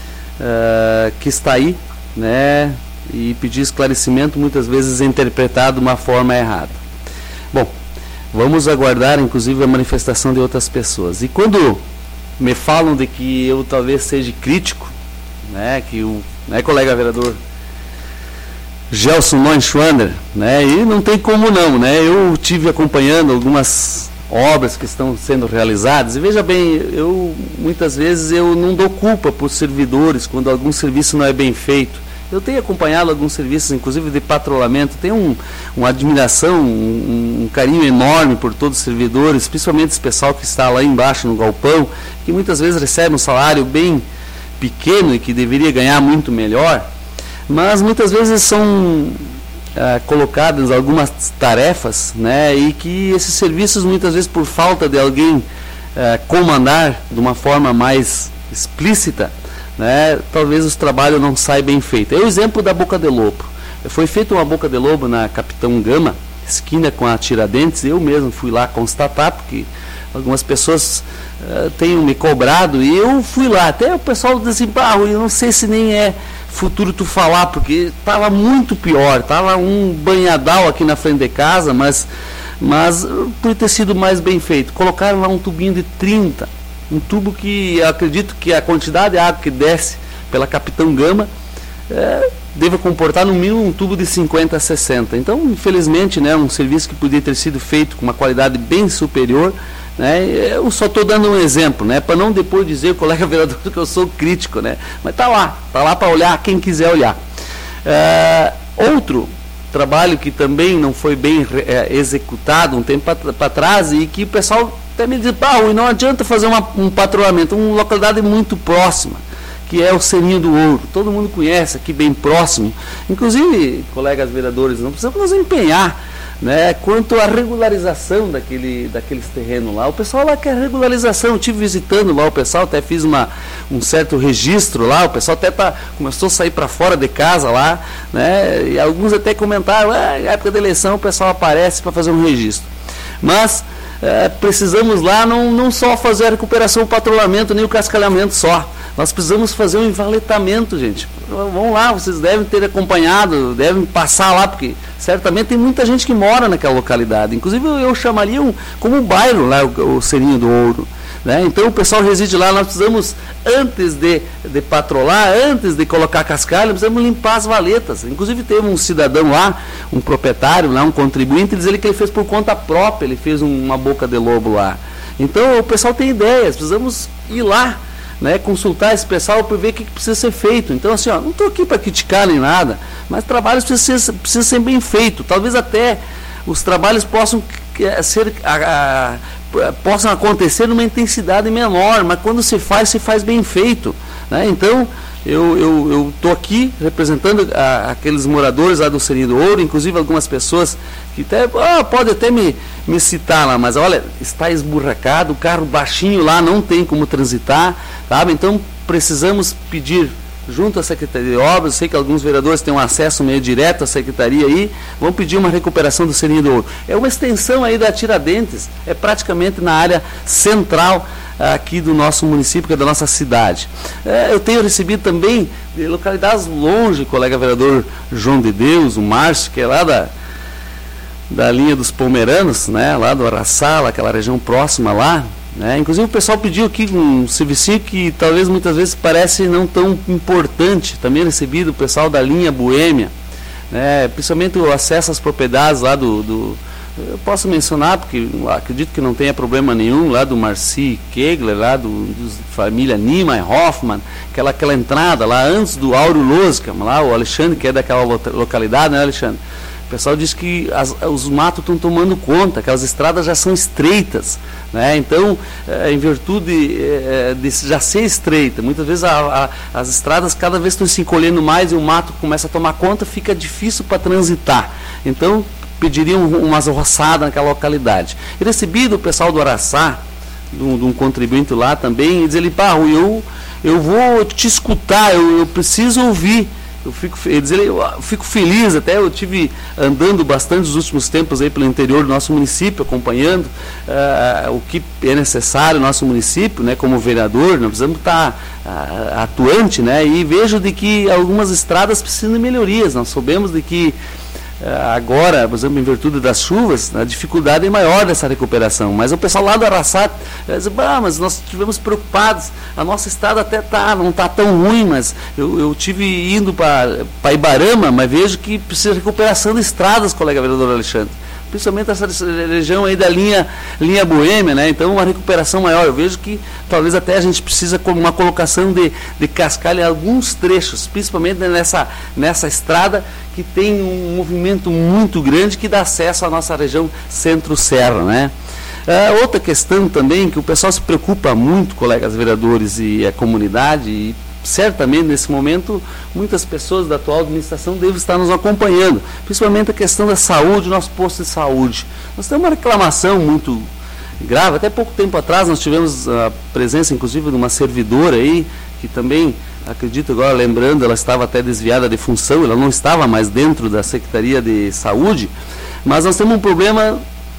uh, que está aí, né, e pedir esclarecimento, muitas vezes é interpretado de uma forma errada. Bom, vamos aguardar inclusive a manifestação de outras pessoas. E quando me falam de que eu talvez seja crítico, né, que o, né, colega vereador Gelson Neuschwander, né, e não tem como não, né, eu tive acompanhando algumas obras que estão sendo realizadas, e veja bem, eu muitas vezes eu não dou culpa para os servidores quando algum serviço não é bem feito. Eu tenho acompanhado alguns serviços, inclusive de patrulhamento, tenho um, uma admiração, um, um carinho enorme por todos os servidores, principalmente esse pessoal que está lá embaixo no galpão, que muitas vezes recebe um salário bem pequeno e que deveria ganhar muito melhor, mas muitas vezes são ah, colocadas algumas tarefas, né, e que esses serviços muitas vezes por falta de alguém ah, comandar de uma forma mais explícita, né, talvez os trabalhos não saiam bem feitos. É o exemplo da Boca de Lobo. Foi feita uma Boca de Lobo na Capitão Gama, esquina com a Tiradentes. Eu mesmo fui lá constatar, porque algumas pessoas uh, têm me cobrado, e eu fui lá. Até o pessoal diz assim, ah, eu não sei se nem é futuro tu falar, porque estava muito pior, estava um banhadal aqui na frente de casa, mas, mas podia ter sido mais bem feito. Colocaram lá um tubinho de trinta, um tubo que acredito que a quantidade de água que desce pela Capitão Gama é, deve comportar no mínimo um tubo de cinquenta a sessenta. Então, infelizmente, né, um serviço que podia ter sido feito com uma qualidade bem superior, né, eu só estou dando um exemplo, né, para não depois dizer, o colega vereador, que eu sou crítico, né, mas está lá, está lá para olhar quem quiser olhar. É, outro trabalho que também não foi bem é, executado um tempo para trás, e que o pessoal até me diz, ah, não adianta fazer uma, um patrulhamento, uma localidade muito próxima, que é o Serinho do Ouro. Todo mundo conhece aqui, bem próximo. Inclusive, colegas vereadores, não precisamos nos empenhar, né, quanto à regularização daquele, daqueles terrenos lá. O pessoal lá quer regularização. Eu estive visitando lá o pessoal, até fiz uma, um certo registro lá. O pessoal até tá, começou a sair para fora de casa lá, né, e alguns até comentaram, ah, na época da eleição o pessoal aparece para fazer um registro. Mas É, precisamos lá não, não só fazer a recuperação, o patrulhamento, nem o cascalhamento só. Nós precisamos fazer um envaletamento, gente. Vão lá, vocês devem ter acompanhado, devem passar lá, porque certamente tem muita gente que mora naquela localidade. Inclusive eu chamaria um, como um bairro lá, o, o Serinho do Ouro. né? Então o pessoal reside lá, nós precisamos, antes de, de patrolar, antes de colocar cascalho, precisamos limpar as valetas. Inclusive teve um cidadão lá, um proprietário, lá, um contribuinte, diz ele que ele fez por conta própria, ele fez um, uma boca de lobo lá. Então o pessoal tem ideias, precisamos ir lá, né, consultar esse pessoal para ver o que, que precisa ser feito. Então assim, ó, não estou aqui para criticar nem nada, mas trabalhos precisam ser, precisam ser bem feitos. Talvez até os trabalhos possam ser... A, a, possam acontecer numa intensidade menor, mas quando se faz, se faz bem feito, né? Então eu estou aqui representando a, aqueles moradores lá do Seninho do Ouro, inclusive algumas pessoas que até, ah, pode até me, me citar lá, mas olha, está esburracado, o carro baixinho lá não tem como transitar, sabe? Então precisamos pedir junto à Secretaria de Obras, sei que alguns vereadores têm um acesso meio direto à Secretaria aí, vão pedir uma recuperação do Seninho do Ouro. É uma extensão aí da Tiradentes, é praticamente na área central aqui do nosso município, que é da nossa cidade. É, eu tenho recebido também de localidades longe, colega vereador João de Deus, o Márcio, que é lá da, da linha dos Palmeiranos, né, lá do Araçá, aquela região próxima lá. Né? Inclusive o pessoal pediu aqui um serviço que talvez muitas vezes parece não tão importante, também recebido o pessoal da linha Boêmia, né? Principalmente o acesso às propriedades lá do, do eu posso mencionar, porque acredito que não tenha problema nenhum, lá do Marci Kegler, lá do, do família Niemeyer, Hoffmann, aquela, aquela entrada lá antes do Áureo Losca, lá o Alexandre, que é daquela localidade, né, Alexandre? O pessoal diz que as, os matos estão tomando conta, que as estradas já são estreitas, né? Então, é, em virtude é, de já ser estreita, muitas vezes a, a, as estradas cada vez estão se encolhendo mais e o mato começa a tomar conta, fica difícil para transitar. Então, pediriam umas roçadas naquela localidade. E recebido o pessoal do Araçá, de um, de um contribuinte lá também, e diz ele, pá, eu, eu vou te escutar, eu, eu preciso ouvir. Eu fico, ele, eu fico feliz, até eu tive andando bastante nos últimos tempos aí pelo interior do nosso município, acompanhando uh, o que é necessário no nosso município, né, como vereador, nós precisamos estar uh, atuante, né, e vejo de que algumas estradas precisam de melhorias. Nós soubemos de que agora, por exemplo, em virtude das chuvas, a dificuldade é maior dessa recuperação. Mas o pessoal lá do Araçá diz, ah, mas nós estivemos preocupados, a nossa estrada até tá, não está tão ruim, mas eu, eu tive indo para Ibarama, mas vejo que precisa de recuperação de estradas, colega vereador Alexandre. Principalmente essa região aí da linha, linha Boêmia, né? Então uma recuperação maior. Eu vejo que talvez até a gente precisa com uma colocação de, de cascalho em alguns trechos, principalmente nessa, nessa estrada que tem um movimento muito grande que dá acesso à nossa região centro-serra, né? Uh, outra questão também que o pessoal se preocupa muito, colegas vereadores e a comunidade, e certamente nesse momento muitas pessoas da atual administração devem estar nos acompanhando, principalmente a questão da saúde, nosso posto de saúde. Nós temos uma reclamação muito grave, até pouco tempo atrás nós tivemos a presença inclusive de uma servidora aí, que também, acredito agora lembrando, ela estava até desviada de função, ela não estava mais dentro da Secretaria de Saúde, mas nós temos um problema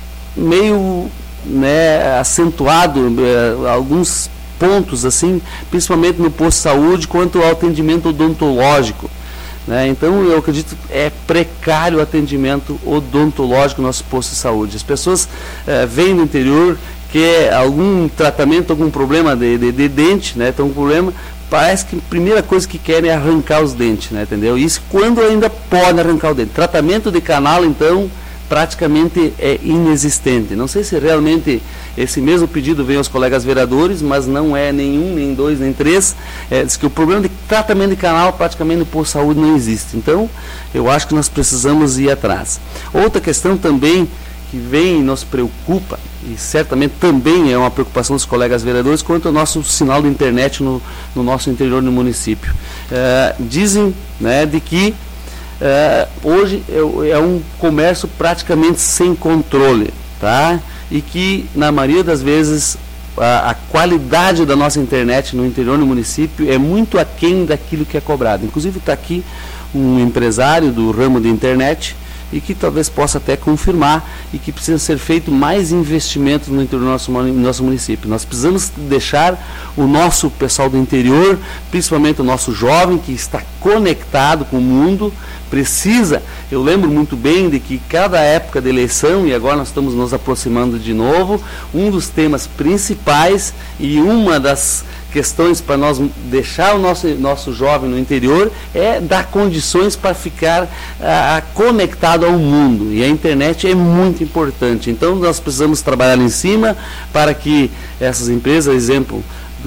meio, né, acentuado, eh, alguns pontos, assim, principalmente no posto de saúde, quanto ao atendimento odontológico, né? Então, eu acredito que é precário o atendimento odontológico no nosso posto de saúde. As pessoas eh, vêm do interior, quer algum tratamento, algum problema de, de, de dente, né? Então, um problema, parece que a primeira coisa que querem é arrancar os dentes, né? Entendeu? Isso quando ainda podem arrancar o dente. Tratamento de canal, então, praticamente é inexistente. Não sei se realmente esse mesmo pedido vem aos colegas vereadores, mas não é nenhum, nem dois, nem três. É, diz que o problema de tratamento de canal praticamente no posto de saúde não existe. Então, eu acho que nós precisamos ir atrás. Outra questão também que vem e nos preocupa, e certamente também é uma preocupação dos colegas vereadores, quanto ao nosso sinal de internet no, no nosso interior do município. É, dizem, né, de que É, hoje é, é um comércio praticamente sem controle, tá? E que na maioria das vezes a, a qualidade da nossa internet no interior do município é muito aquém daquilo que é cobrado. Inclusive está aqui um empresário do ramo de internet e que talvez possa até confirmar e que precisa ser feito mais investimentos no interior do nosso, no nosso município. Nós precisamos deixar o nosso pessoal do interior, principalmente o nosso jovem que está conectado com o mundo, precisa, eu lembro muito bem de que cada época de eleição, e agora nós estamos nos aproximando de novo, um dos temas principais e uma das questões para nós deixar o nosso, nosso jovem no interior é dar condições para ficar ah, conectado ao mundo, e a internet é muito importante. Então nós precisamos trabalhar em cima para que essas empresas, exemplo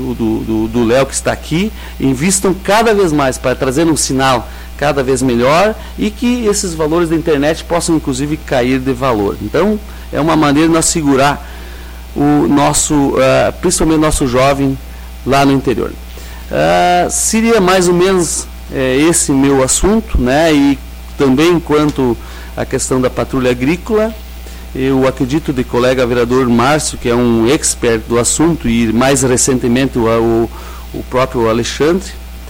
do Léo que está aqui, invistam cada vez mais para trazer um sinal cada vez melhor e que esses valores da internet possam inclusive cair de valor. Então é uma maneira de nós segurar o nosso, uh, principalmente o nosso jovem lá no interior. Uh, seria mais ou menos é, esse meu assunto, né? E também quanto à questão da patrulha agrícola, eu acredito de colega vereador Márcio, que é um expert do assunto, e mais recentemente o, o, o próprio Alexandre,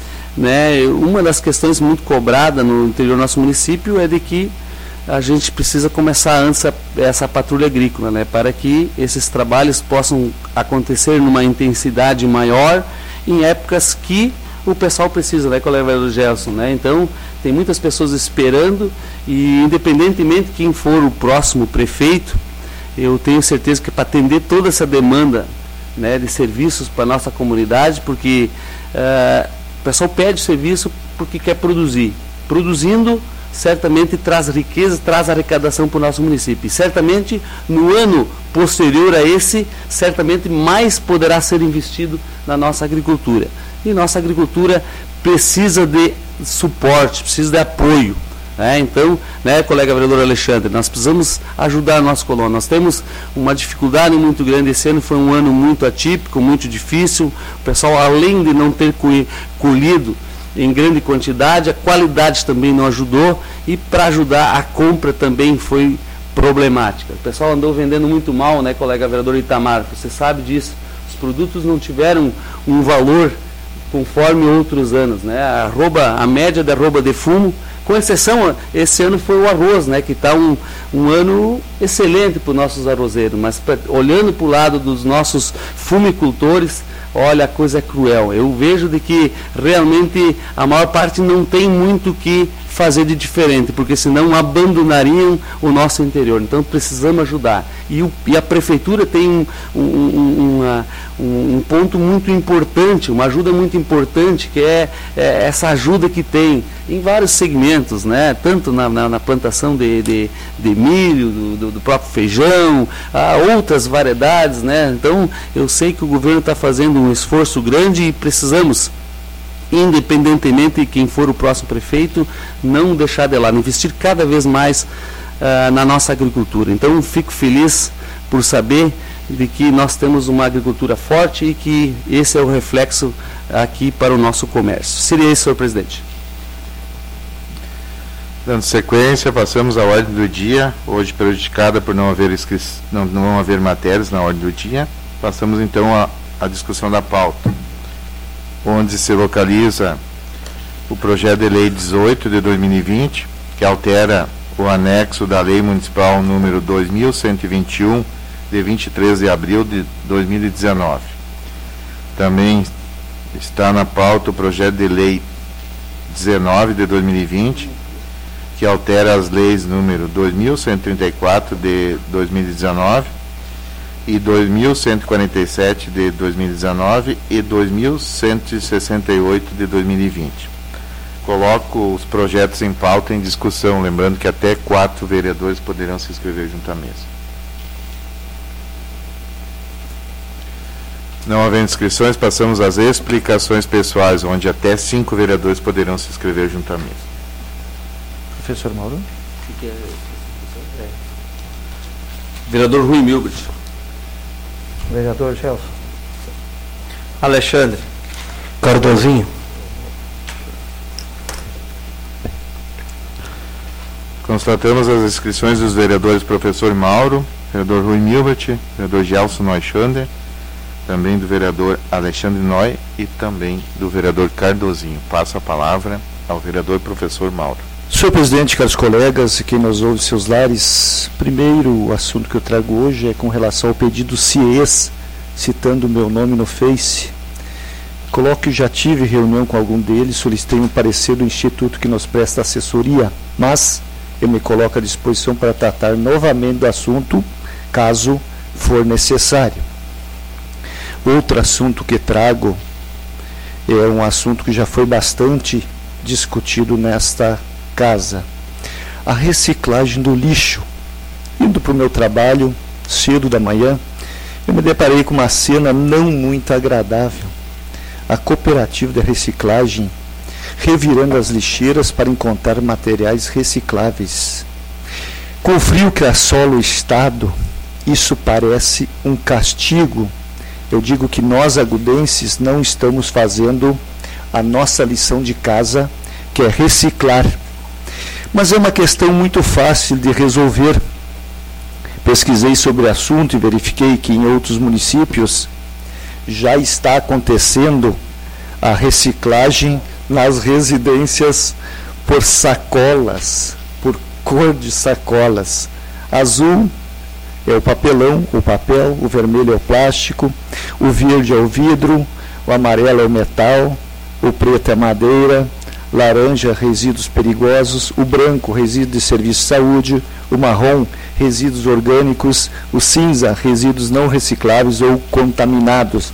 né? Uma das questões muito cobrada no interior do nosso município é de que a gente precisa começar antes a, essa patrulha agrícola, né, para que esses trabalhos possam acontecer numa intensidade maior em épocas que o pessoal precisa, né, colega vereador Gelson, né? Então tem muitas pessoas esperando, e independentemente de quem for o próximo prefeito, eu tenho certeza que para atender toda essa demanda, né, de serviços para a nossa comunidade, porque uh, o pessoal pede serviço porque quer produzir. Produzindo, certamente traz riqueza, traz arrecadação para o nosso município. E certamente, no ano posterior a esse, certamente mais poderá ser investido na nossa agricultura. E nossa agricultura precisa de suporte, precisa de apoio. É, então, né, colega vereador Alexandre, nós precisamos ajudar a nossa colônia. Nós temos uma dificuldade muito grande. Esse ano foi um ano muito atípico, muito difícil. O pessoal, além de não ter colhido em grande quantidade, a qualidade também não ajudou, e para ajudar a compra também foi problemática. O pessoal andou vendendo muito mal, né, colega vereador Itamar? Você sabe disso. Os produtos não tiveram um valor conforme outros anos, né? A, arroba, a média da arroba de fumo, com exceção, esse ano foi o arroz, né, que está um, um ano excelente para os nossos arrozeiros, mas pra, olhando para o lado dos nossos fumicultores, olha, a coisa é cruel. Eu vejo de que realmente a maior parte não tem muito o que fazer de diferente, porque senão abandonariam o nosso interior. Então precisamos ajudar. E, o, e a prefeitura tem um, um, um, uma, um, um ponto muito importante, uma ajuda muito importante, que é, é essa ajuda que tem em vários segmentos, né? Tanto na, na, na plantação de, de, de milho, do, do, do próprio feijão, há outras variedades, né? Então eu sei que o governo está fazendo um esforço grande e precisamos, independentemente de quem for o próximo prefeito, não deixar de lado, investir cada vez mais uh, na nossa agricultura. Então fico feliz por saber de que nós temos uma agricultura forte e que esse é o reflexo aqui para o nosso comércio. Seria isso, senhor presidente. Dando sequência, passamos à ordem do dia, hoje prejudicada por não haver, inscri... não, não haver matérias na ordem do dia. Passamos então à, à discussão da pauta, onde se localiza o projeto de lei dezoito de dois mil e vinte, que altera o anexo da lei municipal número dois mil cento e vinte e um, de vinte e três de abril de dois mil e dezenove. Também está na pauta o projeto de lei dezenove de dois mil e vinte, que altera as leis número dois mil cento e trinta e quatro de dois mil e dezenove e dois mil cento e quarenta e sete de dois mil e dezenove e dois mil cento e sessenta e oito de dois mil e vinte. Coloco os projetos em pauta em discussão, lembrando que até quatro vereadores poderão se inscrever junto à mesa. Não havendo inscrições, passamos às explicações pessoais, onde até cinco vereadores poderão se inscrever junto à mesa. Professor Mauro. Vereador Rui Milbert. Vereador Gelson. Alexandre. Cardozinho. Constatamos as inscrições dos vereadores professor Mauro, vereador Rui Milbert, vereador Gelson Neuchander, também do vereador Alexandre Noy e também do vereador Cardozinho. Passo a palavra ao vereador professor Mauro. Senhor presidente, caros colegas e quem nos ouve em seus lares, primeiro o assunto que eu trago hoje é com relação ao pedido CIES, citando o meu nome no Face. Coloco que já tive reunião com algum deles, solicitei um parecer do instituto que nos presta assessoria, mas eu me coloco à disposição para tratar novamente do assunto, caso for necessário. Outro assunto que trago é um assunto que já foi bastante discutido nesta casa. A reciclagem do lixo. Indo para o meu trabalho, cedo da manhã, eu me deparei com uma cena não muito agradável. A cooperativa de reciclagem revirando as lixeiras para encontrar materiais recicláveis. Com o frio que assola o estado, isso parece um castigo. Eu digo que nós, agudenses, não estamos fazendo a nossa lição de casa, que é reciclar. Mas é uma questão muito fácil de resolver. Pesquisei sobre o assunto e verifiquei que em outros municípios já está acontecendo a reciclagem nas residências por sacolas, por cor de sacolas. Azul é o papelão, o papel, o vermelho é o plástico, o verde é o vidro, o amarelo é o metal, o preto é a madeira, laranja, resíduos perigosos, o branco, resíduos de serviço de saúde, o marrom, resíduos orgânicos, o cinza, resíduos não recicláveis ou contaminados.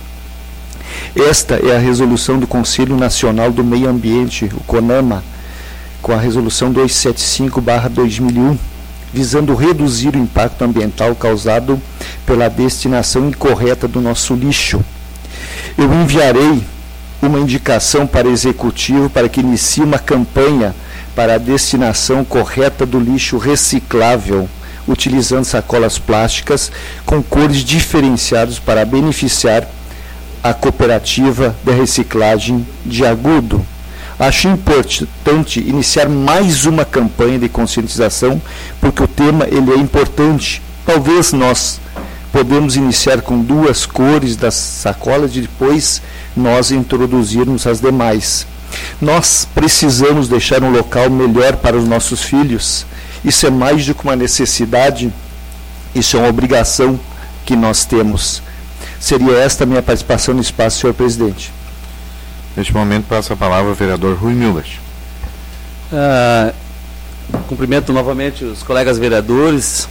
Esta é a resolução do Conselho Nacional do Meio Ambiente, o CONAMA, com a resolução duzentos e setenta e cinco barra dois mil e um, visando reduzir o impacto ambiental causado pela destinação incorreta do nosso lixo. Eu enviarei uma indicação para o Executivo para que inicie uma campanha para a destinação correta do lixo reciclável, utilizando sacolas plásticas com cores diferenciadas para beneficiar a cooperativa de reciclagem de Agudo. Acho importante iniciar mais uma campanha de conscientização, porque o tema ele é importante. Talvez nós podemos iniciar com duas cores das sacolas e depois nós introduzirmos as demais. Nós precisamos deixar um local melhor para os nossos filhos. Isso é mais do que uma necessidade, isso é uma obrigação que nós temos. Seria esta a minha participação no espaço, senhor presidente. Neste momento passa a palavra ao vereador Rui Müller. Ah, cumprimento novamente os colegas vereadores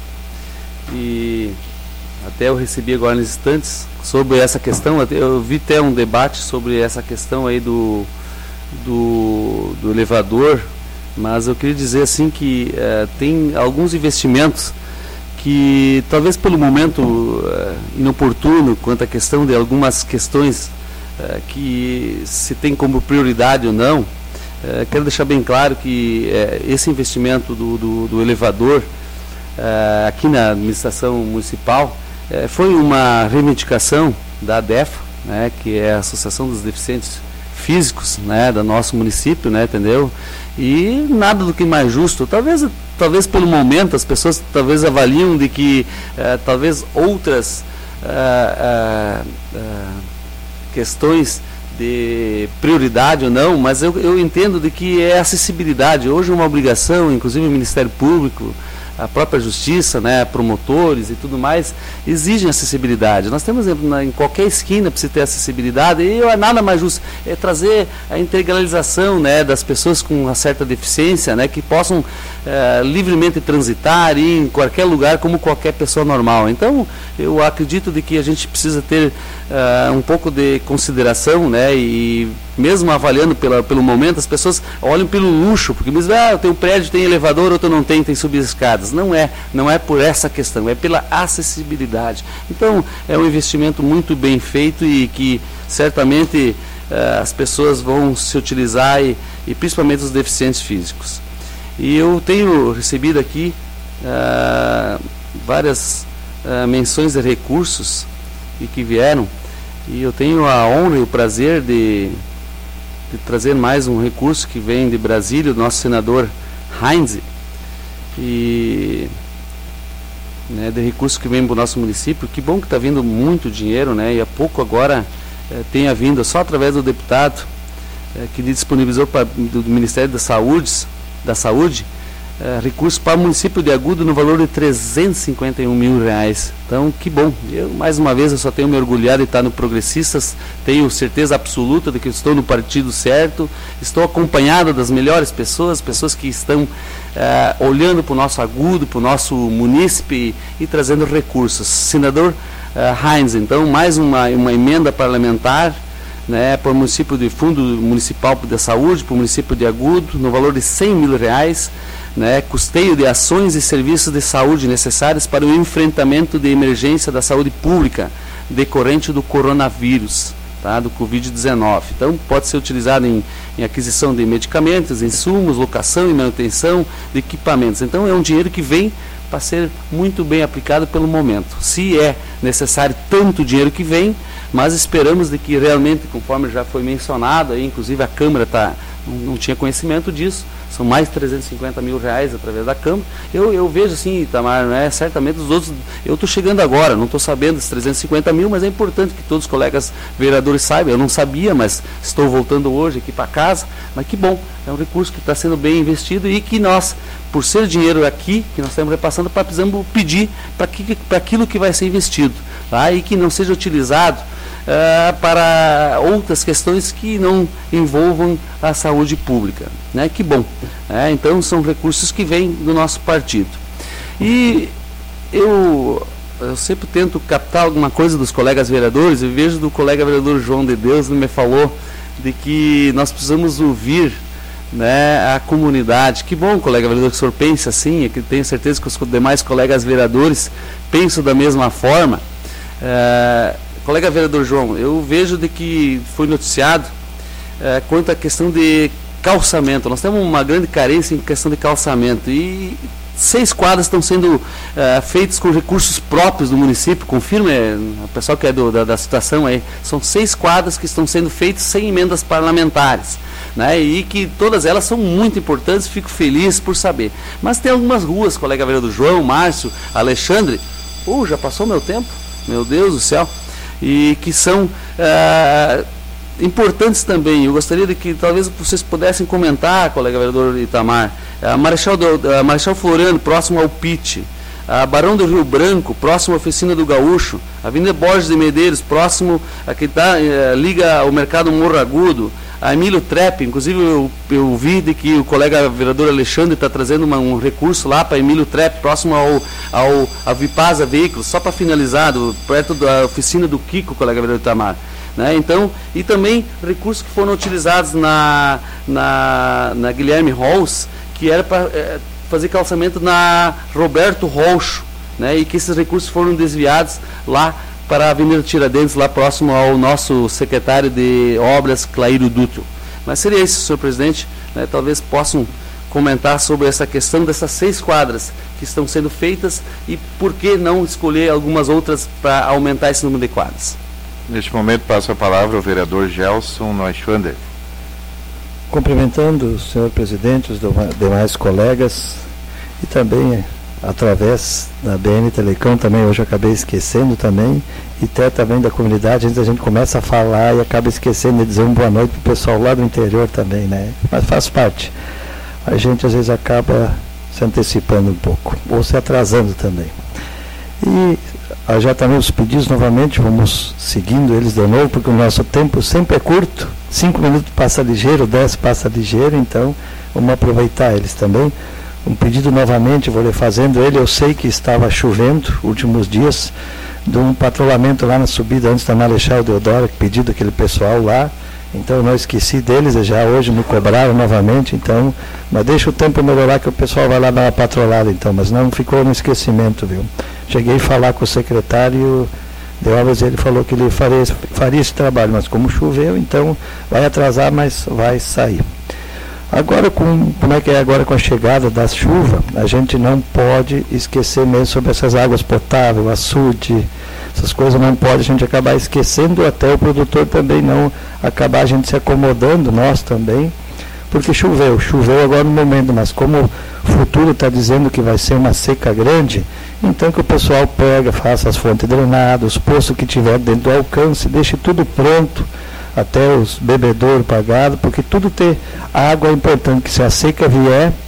e até eu recebi agora nos instantes sobre essa questão, eu vi até um debate sobre essa questão aí do, do, do elevador, mas eu queria dizer assim que eh, tem alguns investimentos que talvez pelo momento uh, inoportuno quanto à questão de algumas questões uh, que se tem como prioridade ou não, uh, quero deixar bem claro que uh, esse investimento do, do, do elevador uh, aqui na administração municipal uh, foi uma reivindicação da ADEFA, né, que é a Associação dos Deficientes Físicos, né, do nosso município, né, entendeu? E nada do que mais justo, talvez, talvez pelo momento as pessoas talvez avaliam de que uh, talvez outras uh, uh, uh, questões de prioridade ou não, mas eu, eu entendo de que é acessibilidade. Hoje é uma obrigação, inclusive o Ministério Público, a própria Justiça, né, promotores e tudo mais, exigem acessibilidade. Nós temos na, em qualquer esquina para se ter acessibilidade, e é nada mais justo, é trazer a integralização, né, das pessoas com uma certa deficiência, né, que possam é, livremente transitar e ir em qualquer lugar como qualquer pessoa normal. Então, eu acredito de que a gente precisa ter é, um pouco de consideração, né, e mesmo avaliando pela, pelo momento, as pessoas olham pelo luxo, porque me dizem, ah, eu tenho um prédio, tem elevador, outro não tem, tem subescadas. Não é, não é por essa questão, é pela acessibilidade. Então, é um investimento muito bem feito e que certamente uh, as pessoas vão se utilizar e, e principalmente os deficientes físicos. E eu tenho recebido aqui uh, várias uh, menções de recursos e que vieram, e eu tenho a honra e o prazer de, de trazer mais um recurso que vem de Brasília, do nosso senador Heinz, e né, de recursos que vem para o nosso município. Que bom que está vindo muito dinheiro, né, e há pouco agora eh, tenha vindo só através do deputado eh, que disponibilizou pra, do, do Ministério da Saúde da Saúde, é, recurso para o município de Agudo no valor de trezentos e cinquenta e um mil reais. Então, que bom. Eu, mais uma vez, eu só tenho me orgulhado de estar no Progressistas, tenho certeza absoluta de que estou no partido certo, estou acompanhado das melhores pessoas, pessoas que estão é, olhando para o nosso Agudo, para o nosso munícipe e, e trazendo recursos. Senador é, Heinz, então, mais uma, uma emenda parlamentar, né, para o município de Fundo Municipal da Saúde, para o município de Agudo, no valor de cem mil reais, né, custeio de ações e serviços de saúde necessários para o enfrentamento de emergência da saúde pública decorrente do coronavírus, tá, do covid dezenove. Então, pode ser utilizado em, em aquisição de medicamentos, insumos, locação e manutenção de equipamentos. Então, é um dinheiro que vem para ser muito bem aplicado pelo momento. Se é necessário tanto dinheiro que vem, mas esperamos de que realmente, conforme já foi mencionado, aí, inclusive a Câmara tá, não, não tinha conhecimento disso, são mais de trezentos e cinquenta mil reais através da Câmara. Eu, eu vejo assim, Itamar, né, certamente os outros, eu estou chegando agora, não estou sabendo dos trezentos e cinquenta mil, mas é importante que todos os colegas vereadores saibam. Eu não sabia, mas estou voltando hoje aqui para casa, mas que bom, é um recurso que está sendo bem investido e que nós, por ser dinheiro aqui, que nós estamos repassando, precisamos pedir para aquilo que vai ser investido, tá? E que não seja utilizado Uh, para outras questões que não envolvam a saúde pública, né? Que bom, né? Então são recursos que vêm do nosso partido. E eu, eu sempre tento captar alguma coisa dos colegas vereadores. Eu vejo do colega vereador João de Deus, ele me falou de que nós precisamos ouvir, né, a comunidade. Que bom, colega vereador, que o senhor pense assim, é que tenho certeza que os demais colegas vereadores pensam da mesma forma. Uh, Colega vereador João, eu vejo de que foi noticiado é, quanto à questão de calçamento. Nós temos uma grande carência em questão de calçamento e seis quadras estão sendo é, feitas com recursos próprios do município. Confirma, é, o pessoal que é do, da, da situação aí, são seis quadras que estão sendo feitas sem emendas parlamentares, né, e que todas elas são muito importantes, fico feliz por saber. Mas tem algumas ruas, colega vereador João, Márcio, Alexandre, uh, já passou meu tempo? Meu Deus do céu! E que são ah, importantes também. Eu gostaria de que talvez vocês pudessem comentar, colega vereador Itamar, a Marechal, do, a Marechal Floriano, próximo ao P I T, a Barão do Rio Branco, próximo à Oficina do Gaúcho, a Avenida Borges de Medeiros, próximo a que tá, eh, liga ao Mercado Morro Agudo, a Emílio Trepp, inclusive eu, eu vi de que o colega vereador Alexandre está trazendo uma, um recurso lá para Emílio Trepp, próximo ao, ao, ao Vipasa Veículos, só para finalizar, do, perto da oficina do Kiko, colega vereador Itamar. Né? Então, e também recursos que foram utilizados na, na, na Guilherme Halls, que era para é, fazer calçamento na Roberto Roxo, né? E que esses recursos foram desviados lá para a Avenida Tiradentes, lá próximo ao nosso secretário de Obras, Claírio Dutra. Mas seria isso, senhor presidente, né, talvez possam comentar sobre essa questão dessas seis quadras que estão sendo feitas e por que não escolher algumas outras para aumentar esse número de quadras. Neste momento passo a palavra ao vereador Gelson Neuschwander. Cumprimentando o senhor presidente, os demais colegas e também através da B N Telecom também, hoje eu acabei esquecendo também, e até também da comunidade, antes a gente começa a falar e acaba esquecendo de dizer um boa noite para o pessoal lá do interior também, né? Mas faz parte. A gente às vezes acaba se antecipando um pouco, ou se atrasando também. E já também os pedidos novamente, vamos seguindo eles de novo, porque o nosso tempo sempre é curto, cinco minutos passa ligeiro, dez passa ligeiro, então vamos aproveitar eles também. Um pedido novamente, vou lhe fazendo ele, eu sei que estava chovendo últimos dias, de um patrulhamento lá na subida antes da Marechal Deodoro, pedido aquele pessoal lá, então eu não esqueci deles, e já hoje me cobraram novamente, então, mas deixa o tempo melhorar que o pessoal vai lá dar uma patrolhada então, mas não ficou no esquecimento, viu? Cheguei a falar com o secretário de obras, ele falou que ele faria, faria esse trabalho, mas como choveu, então vai atrasar, mas vai sair. Agora, com, como é que é agora com a chegada da chuva, a gente não pode esquecer mesmo sobre essas águas potáveis, açude, essas coisas não pode a gente acabar esquecendo, até o produtor também não acabar a gente se acomodando, nós também, porque choveu, choveu agora no momento, mas como o futuro está dizendo que vai ser uma seca grande, então que o pessoal pega, faça as fontes drenadas, os poços que tiver dentro do alcance, deixe tudo pronto, até os bebedouros pagados, porque tudo ter água é importante, que se a seca vier,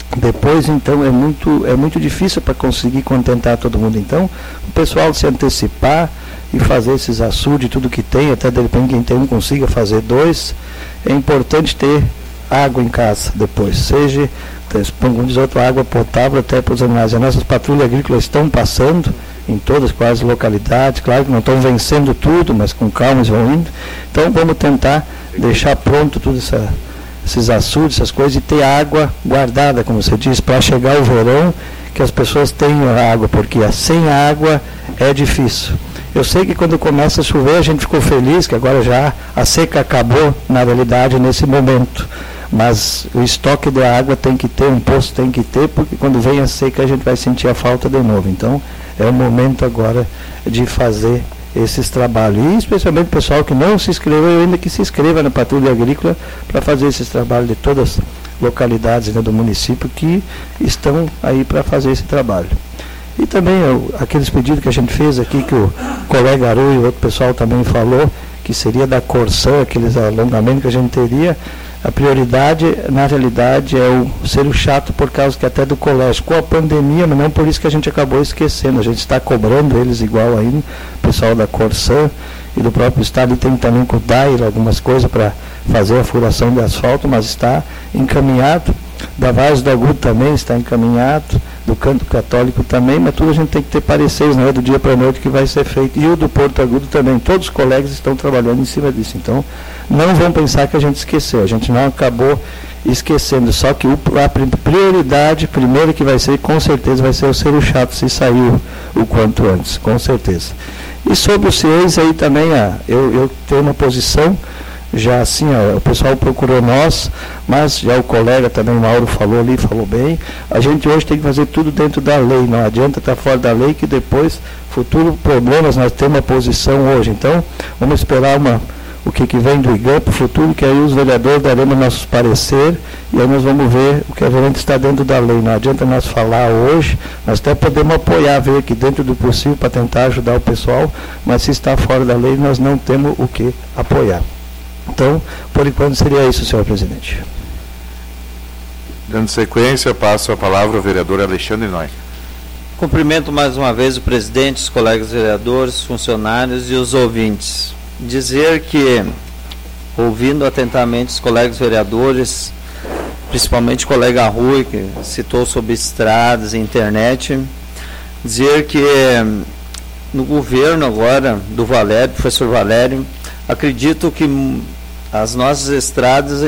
Depois, então, é muito, é muito difícil para conseguir contentar todo mundo. Então, o pessoal se antecipar e fazer esses açudes, tudo que tem, até de repente quem tem um consiga fazer dois, é importante ter água em casa depois, seja, como diz outro, água potável até para os animais. As nossas patrulhas agrícolas estão passando em todas quase localidades, claro que não estão vencendo tudo, mas com calma vão indo. Então, vamos tentar deixar pronto tudo essa... esses açudes, essas coisas, e ter água guardada, como você disse, para chegar o verão, que as pessoas tenham água, porque sem água é difícil. Eu sei que quando começa a chover a gente ficou feliz, que agora já a seca acabou, na realidade, nesse momento. Mas o estoque de água tem que ter, um poço tem que ter, porque quando vem a seca a gente vai sentir a falta de novo. Então, é o momento agora de fazer esses trabalhos, e especialmente o pessoal que não se inscreveu ainda, que se inscreva na Patrulha Agrícola para fazer esses trabalhos de todas as localidades, né, do município que estão aí para fazer esse trabalho. E também eu, aqueles pedidos que a gente fez aqui, que o colega Aru e o outro pessoal também falou, que seria da Corsã, aqueles alongamentos que a gente teria. A prioridade, na realidade, é o ser o chato por causa que até do colégio, com a pandemia, mas não por isso que a gente acabou esquecendo. A gente está cobrando eles igual aí, o pessoal da Corsã e do próprio estado, tem também com o Dair algumas coisas para fazer a furação de asfalto, mas está encaminhado. Da Vaz do Agudo também está encaminhado, do Canto Católico também, mas tudo a gente tem que ter pareceres, não é do dia para a noite que vai ser feito. E o do Porto Agudo também, todos os colegas estão trabalhando em cima disso. Então, não vão pensar que a gente esqueceu, a gente não acabou esquecendo, só que o, a prioridade, primeiro que vai ser, com certeza, vai ser o ser o chato, se saiu o quanto antes, com certeza. E sobre os C I E S aí também, ah, eu, eu tenho uma posição, já assim, ó, o pessoal procurou nós, mas já o colega também, o Mauro, falou ali, falou bem, a gente hoje tem que fazer tudo dentro da lei, não adianta estar fora da lei, que depois, futuro problemas, nós temos uma posição hoje. Então, vamos esperar uma, o que, que vem do I G A M para o futuro, que aí os vereadores daremos nossos parecer, e aí nós vamos ver o que a gente está dentro da lei. Não adianta nós falar hoje, nós até podemos apoiar, ver aqui dentro do possível para tentar ajudar o pessoal, mas se está fora da lei, nós não temos o que apoiar. Então, por enquanto seria isso, senhor presidente. Dando sequência, passo a palavra ao vereador Alexandre Noy. Cumprimento mais uma vez o presidente, os colegas vereadores, funcionários e os ouvintes. Dizer que, ouvindo atentamente os colegas vereadores, principalmente o colega Rui, que citou sobre estradas e internet, dizer que no governo agora do Valério, professor Valério, acredito que as nossas estradas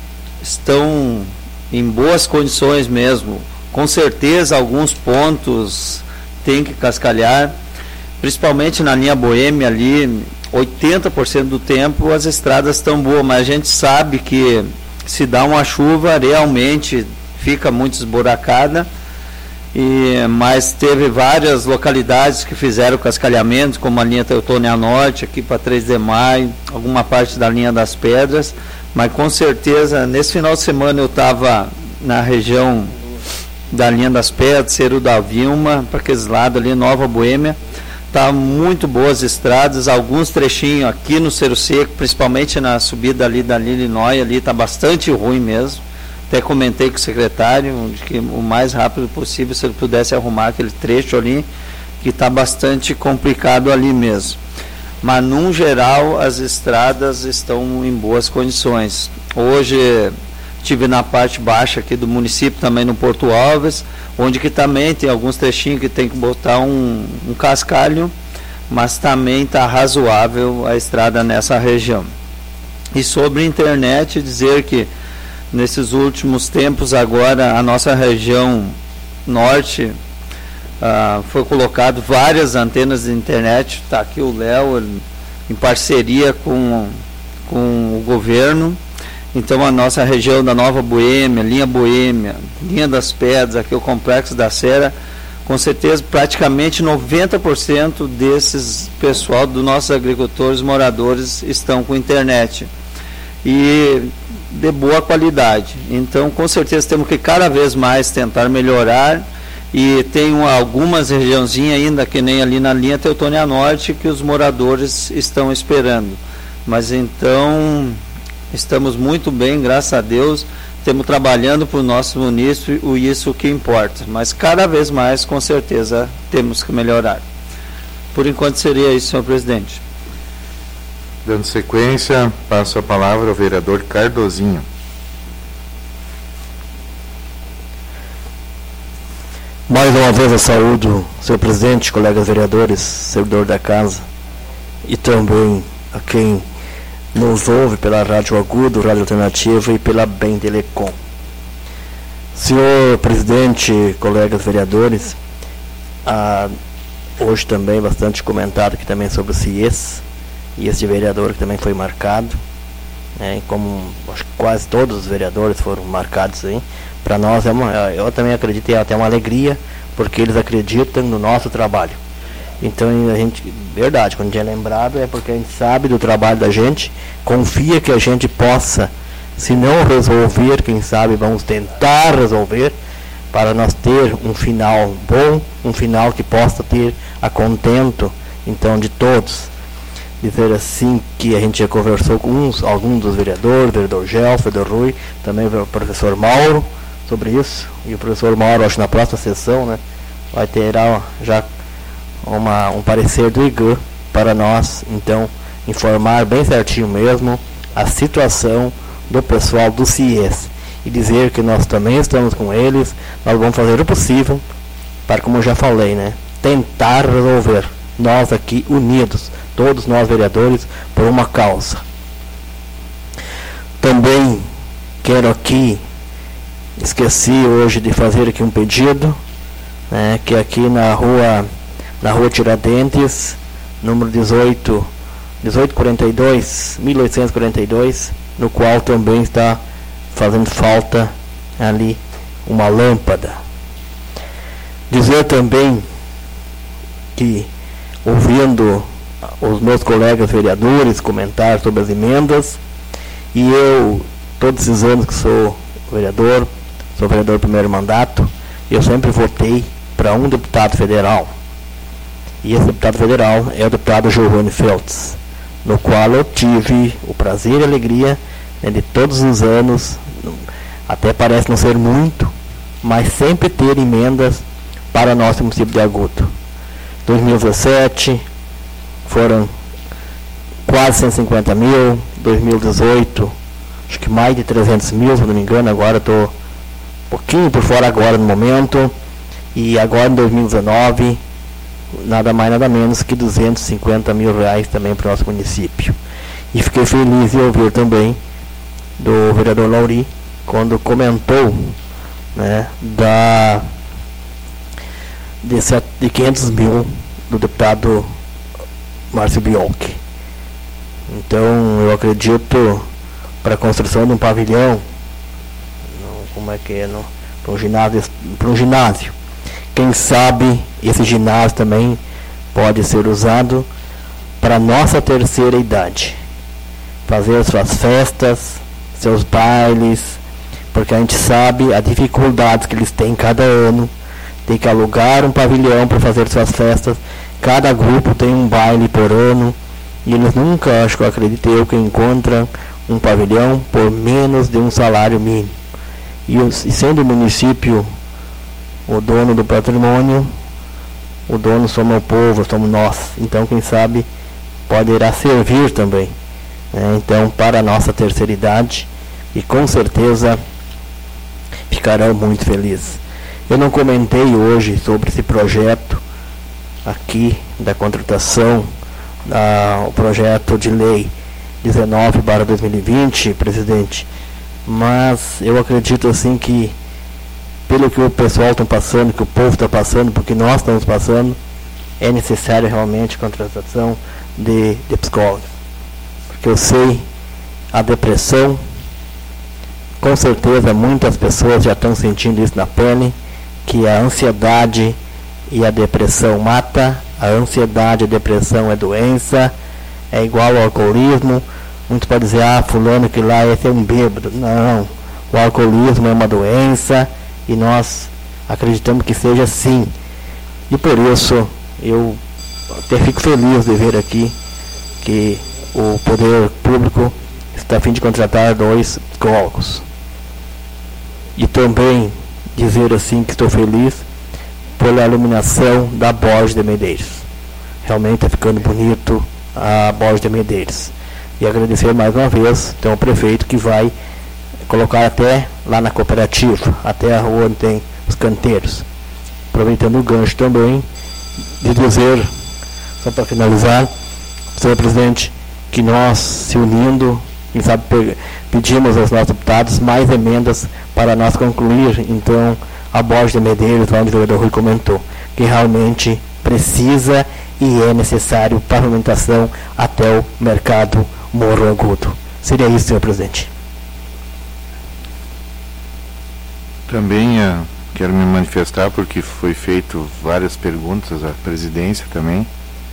estão em boas condições mesmo. Com certeza alguns pontos tem que cascalhar, principalmente na linha Boêmia ali, oitenta por cento do tempo as estradas estão boas, mas a gente sabe que se dá uma chuva realmente fica muito esburacada. E, mas teve várias localidades que fizeram cascalhamento, como a linha Teutônia Norte, aqui para três de maio, alguma parte da linha das Pedras, mas com certeza, nesse final de semana eu estava na região da linha das Pedras, Cerro da Vilma, para aqueles lados ali, Nova Boêmia, tá muito boas estradas, alguns trechinhos aqui no Cerro Seco, principalmente na subida ali da Lilinóia, ali está bastante ruim mesmo. Até comentei com o secretário de que o mais rápido possível, se ele pudesse arrumar aquele trecho ali, que está bastante complicado ali mesmo. Mas, num geral, as estradas estão em boas condições. Hoje, estive na parte baixa aqui do município, também no Porto Alves, onde que também tem alguns trechinhos que tem que botar um, um cascalho, mas também está razoável a estrada nessa região. E sobre a internet, dizer que nesses últimos tempos agora a nossa região norte ah, foi colocado várias antenas de internet, está aqui o Léo em parceria com, com o governo. Então a nossa região da Nova Boêmia, linha Boêmia, linha das Pedras, aqui o Complexo da Serra, com certeza praticamente noventa por cento desses pessoal, dos nossos agricultores, moradores, estão com internet. E de boa qualidade. Então, com certeza, temos que cada vez mais tentar melhorar, e tem algumas regiãozinhas ainda, que nem ali na linha Teutônia Norte, que os moradores estão esperando. Mas, então, estamos muito bem, graças a Deus. estamos trabalhando para o nosso município, isso que importa, mas cada vez mais, com certeza, temos que melhorar. Por enquanto seria isso, senhor presidente. Dando sequência, passo a palavra ao vereador Cardozinho. Mais uma vez eu saúdo, senhor presidente, colegas vereadores, servidor da casa, e também a quem nos ouve pela Rádio Agudo, Rádio Alternativa e pela Bem Telecom. Senhor presidente, colegas vereadores, ah, hoje também bastante comentado aqui também sobre o C I E S, e esse vereador que também foi marcado, né, como acho que quase todos os vereadores foram marcados aí. Para nós, é uma, eu também acredito, é até uma alegria, porque eles acreditam no nosso trabalho. Então, a gente, verdade, quando a gente é lembrado, é porque a gente sabe do trabalho da gente, confia que a gente possa, se não resolver, quem sabe vamos tentar resolver, para nós ter um final bom, um final que possa ter a contento, então, de todos. Dizer assim que a gente já conversou com uns, alguns dos vereadores, o vereador Gelson, o vereador Rui, também o professor Mauro, sobre isso, e o professor Mauro, acho que na próxima sessão, né, vai ter já uma, um parecer do I G A para nós, então, informar bem certinho mesmo a situação do pessoal do C I E S e dizer que nós também estamos com eles, nós vamos fazer o possível para, como eu já falei, né, tentar resolver, nós aqui unidos, todos nós vereadores, por uma causa. Também quero aqui, esqueci hoje de fazer aqui um pedido, né, que aqui na rua, na rua Tiradentes, número dezoito, dezoito quarenta e dois, mil oitocentos e quarenta e dois, no qual também está fazendo falta ali uma lâmpada. Dizer também que, ouvindo os meus colegas vereadores comentar sobre as emendas, e eu, todos esses anos que sou vereador, sou vereador primeiro mandato, eu sempre votei para um deputado federal. E esse deputado federal é o deputado Giovanni Feltz, no qual eu tive o prazer e a alegria, né, de todos os anos, até parece não ser muito, mas sempre ter emendas para nosso município de Agudo. dois mil e dezessete foram quase cento e cinquenta mil, dois mil e dezoito acho que mais de trezentos mil, se não me engano, agora estou um pouquinho por fora agora no momento, e agora em dois mil e dezenove, nada mais nada menos que duzentos e cinquenta mil reais também para o nosso município. E fiquei feliz de ouvir também do vereador Lauri, quando comentou, né, da, de, de quinhentos mil do deputado Márcio Biolchi. Então, eu acredito, para a construção de um pavilhão, não, como é que é, para um ginásio, para um ginásio. Quem sabe esse ginásio também pode ser usado para a nossa terceira idade. Fazer suas festas, seus bailes, porque a gente sabe as dificuldades que eles têm cada ano. Tem que alugar um pavilhão para fazer suas festas. Cada grupo tem um baile por ano. E eles nunca, acho que eu acredito eu, que encontram um pavilhão por menos de um salário mínimo. E, e sendo o município o dono do patrimônio, o dono somos o povo, somos nós. Então, quem sabe, poderá servir também, né? Então, para a nossa terceira idade, e com certeza ficarão muito felizes. Eu não comentei hoje sobre esse projeto aqui da contratação, da, o projeto de lei dezenove barra dois mil e vinte, presidente, mas eu acredito assim que, pelo que o pessoal está passando, que o povo está passando, porque nós estamos passando, é necessário realmente a contratação de, de psicólogos. Porque eu sei a depressão, com certeza muitas pessoas já estão sentindo isso na pele, que a ansiedade e a depressão mata, a ansiedade e a depressão é doença, é igual ao alcoolismo. Muitos podem dizer, ah, fulano que lá esse é um bêbado. Não, o alcoolismo é uma doença, e nós acreditamos que seja assim. E por isso eu até fico feliz de ver aqui que o poder público está a fim de contratar dois psicólogos. E também dizer assim que estou feliz pela iluminação da Borges de Medeiros. Realmente está ficando bonito a Borges de Medeiros. E agradecer mais uma vez então, ao prefeito que vai colocar até lá na cooperativa, até a rua onde tem os canteiros. Aproveitando o gancho também, de dizer, só para finalizar, senhor presidente, que nós se unindo, quem sabe pedimos aos nossos deputados mais emendas para nós concluir, então, a Borges de Medeiros, onde o vereador Rui comentou, que realmente precisa e é necessário pavimentação até o mercado Morro Agudo. Seria isso, senhor presidente. Também uh, quero me manifestar porque foi feito várias perguntas à presidência também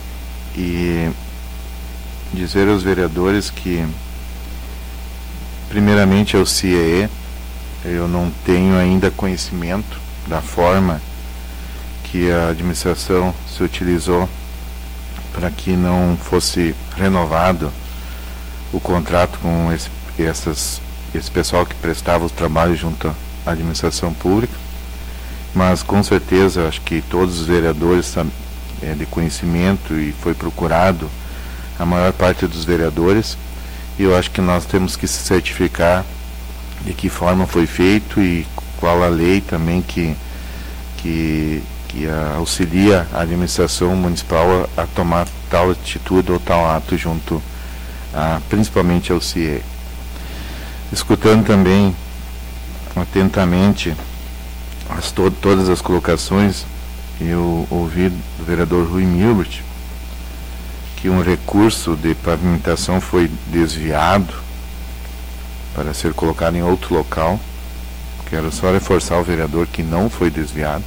e dizer aos vereadores que primeiramente é o C I E, eu não tenho ainda conhecimento da forma que a administração se utilizou para que não fosse renovado o contrato com esse, essas, esse pessoal que prestava os trabalhos junto à administração pública, mas com certeza acho que todos os vereadores é, de conhecimento e foi procurado a maior parte dos vereadores, e eu acho que nós temos que se certificar de que forma foi feito e qual a lei também que, que, que auxilia a administração municipal a, a tomar tal atitude ou tal ato junto a, principalmente ao C I E. Escutando também atentamente as, to, todas as colocações, eu ouvi do vereador Rui Milbert que um recurso de pavimentação foi desviado para ser colocado em outro local. Quero só reforçar o vereador que não foi desviado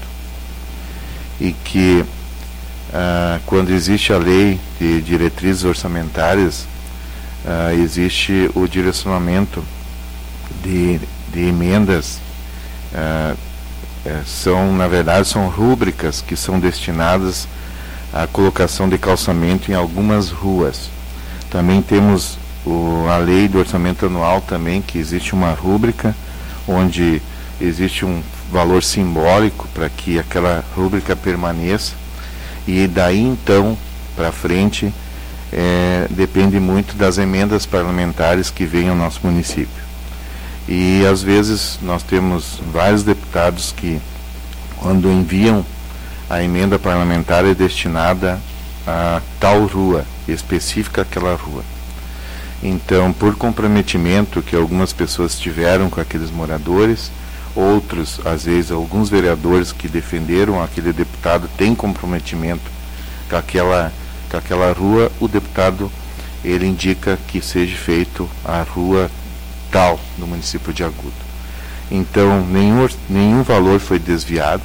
e que ah, quando existe a lei de diretrizes orçamentárias, ah, existe o direcionamento de, de emendas, ah, é, são, na verdade, são rúbricas que são destinadas à colocação de calçamento em algumas ruas. Também temos o, a lei do orçamento anual também, que existe uma rúbrica onde existe um valor simbólico para que aquela rúbrica permaneça, e daí então para frente é, depende muito das emendas parlamentares que vêm ao nosso município. E às vezes nós temos vários deputados que, quando enviam a emenda parlamentar, é destinada a tal rua, específica aquela rua. Então, por comprometimento que algumas pessoas tiveram com aqueles moradores, outros, às vezes, alguns vereadores que defenderam aquele deputado têm comprometimento com aquela, com aquela rua, o deputado, ele indica que seja feito a rua tal no município de Agudo. Então, nenhum, nenhum valor foi desviado,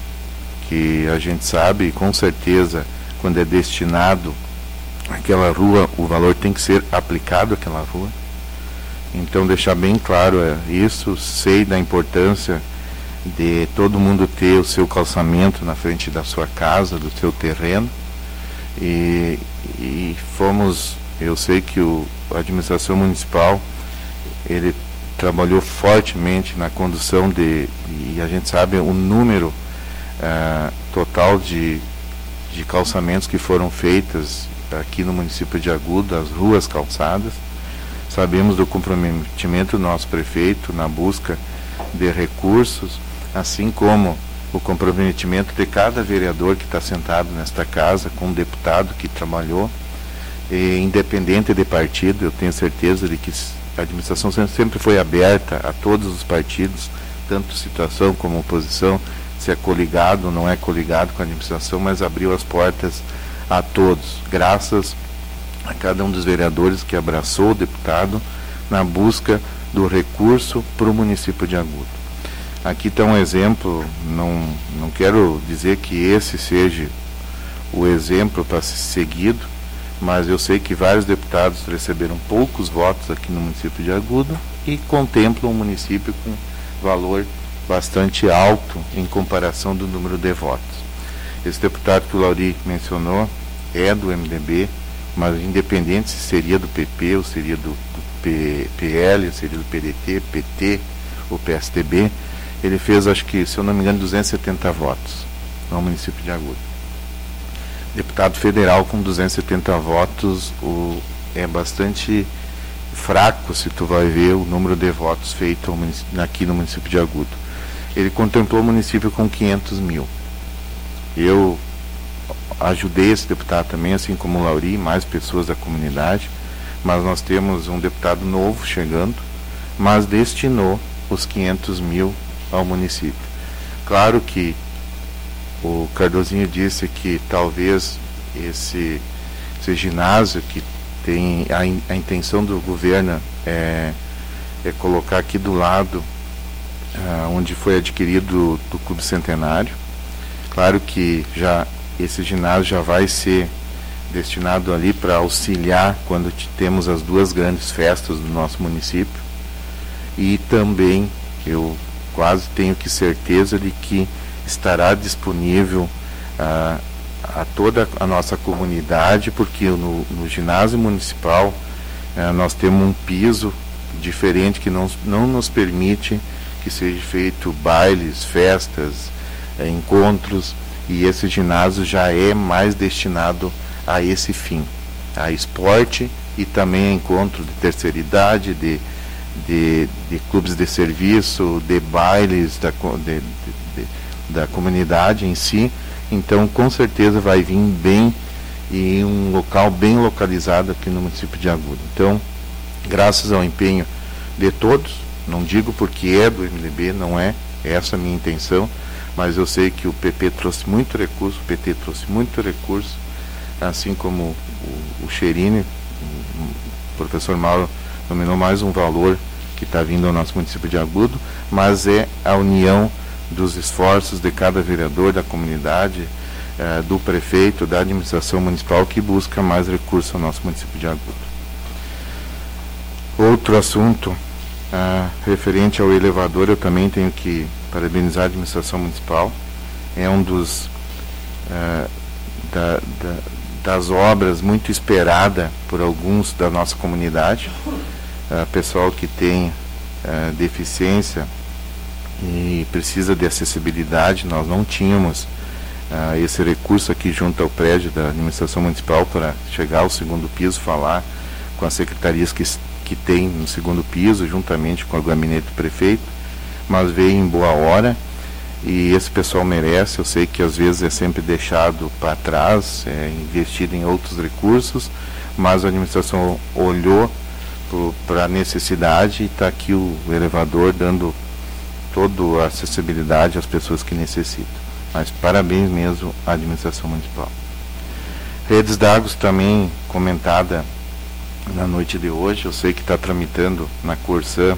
que a gente sabe, com certeza, quando é destinado àquela rua, o valor tem que ser aplicado àquela rua. Então, deixar bem claro é isso. Sei da importância de todo mundo ter o seu calçamento na frente da sua casa, do seu terreno, e, e fomos, eu sei que o, a administração municipal, ele trabalhou fortemente na condução de, e a gente sabe o número uh, total de, de calçamentos que foram feitas aqui no município de Agudo, as ruas calçadas. Sabemos do comprometimento do nosso prefeito na busca de recursos, assim como o comprometimento de cada vereador que está sentado nesta casa, com um deputado que trabalhou, e independente de partido. Eu tenho certeza de que a administração sempre foi aberta a todos os partidos, tanto situação como oposição, se é coligado ou não é coligado com a administração, mas abriu as portas a todos, graças a cada um dos vereadores que abraçou o deputado na busca do recurso para o município de Agudo. Aqui está um exemplo, não, não quero dizer que esse seja o exemplo para ser seguido, mas eu sei que vários deputados receberam poucos votos aqui no município de Agudo e contemplam um município com valor bastante alto em comparação do número de votos. Esse deputado que o Lauri mencionou é do M D B, mas independente se seria do P P ou seria do, do P, PL, seria do P D T, P T ou P S D B, ele fez, acho que, se eu não me engano, duzentos e setenta votos no município de Agudo. Deputado federal com duzentos e setenta votos o, é bastante fraco, se tu vai ver o número de votos feito aqui no município de Agudo. Ele contemplou o município com quinhentos mil. Eu ajudei esse deputado também, assim como o Lauri, mais pessoas da comunidade, mas nós temos um deputado novo chegando, mas destinou os quinhentos mil ao município. Claro que o Cardozinho disse que talvez esse, esse ginásio que tem a, in, a intenção do governo é, é colocar aqui do lado ah, onde foi adquirido do Clube Centenário. Claro que já esse ginásio já vai ser destinado ali para auxiliar quando temos as duas grandes festas do nosso município, e também eu quase tenho que certeza de que estará disponível ah, a toda a nossa comunidade, porque no, no ginásio municipal ah, nós temos um piso diferente que não, não nos permite que seja feito bailes, festas, eh, encontros, e esse ginásio já é mais destinado a esse fim, a esporte e também a encontro de terceira idade, de, de, de clubes de serviço, de bailes da, de, de, de, da comunidade em si. Então, com certeza vai vir bem e um local bem localizado aqui no município de Agudo. Então, graças ao empenho de todos, não digo porque é do M D B, não é essa a minha intenção, mas eu sei que o P P trouxe muito recurso, o P T trouxe muito recurso, assim como o, o Cherini, o, o professor Mauro nominou mais um valor que está vindo ao nosso município de Agudo, mas é a união dos esforços de cada vereador, da comunidade, eh, do prefeito, da administração municipal, que busca mais recursos ao nosso município de Agudo. Outro assunto ah, referente ao elevador, eu também tenho que parabenizar a administração municipal. É um dos ah, da, da, das obras muito esperada por alguns da nossa comunidade, ah, pessoal que tem ah, deficiência e precisa de acessibilidade. Nós não tínhamos ah, esse recurso aqui junto ao prédio da administração municipal para chegar ao segundo piso, falar com as secretarias que, que tem no segundo piso, juntamente com o gabinete do prefeito, mas veio em boa hora e esse pessoal merece. Eu sei que às vezes é sempre deixado para trás, é investido em outros recursos, mas a administração olhou para a necessidade e está aqui o elevador dando toda a acessibilidade às pessoas que necessitam. Mas parabéns mesmo à administração municipal. Redes d'água também comentada na noite de hoje. Eu sei que está tramitando na Corsã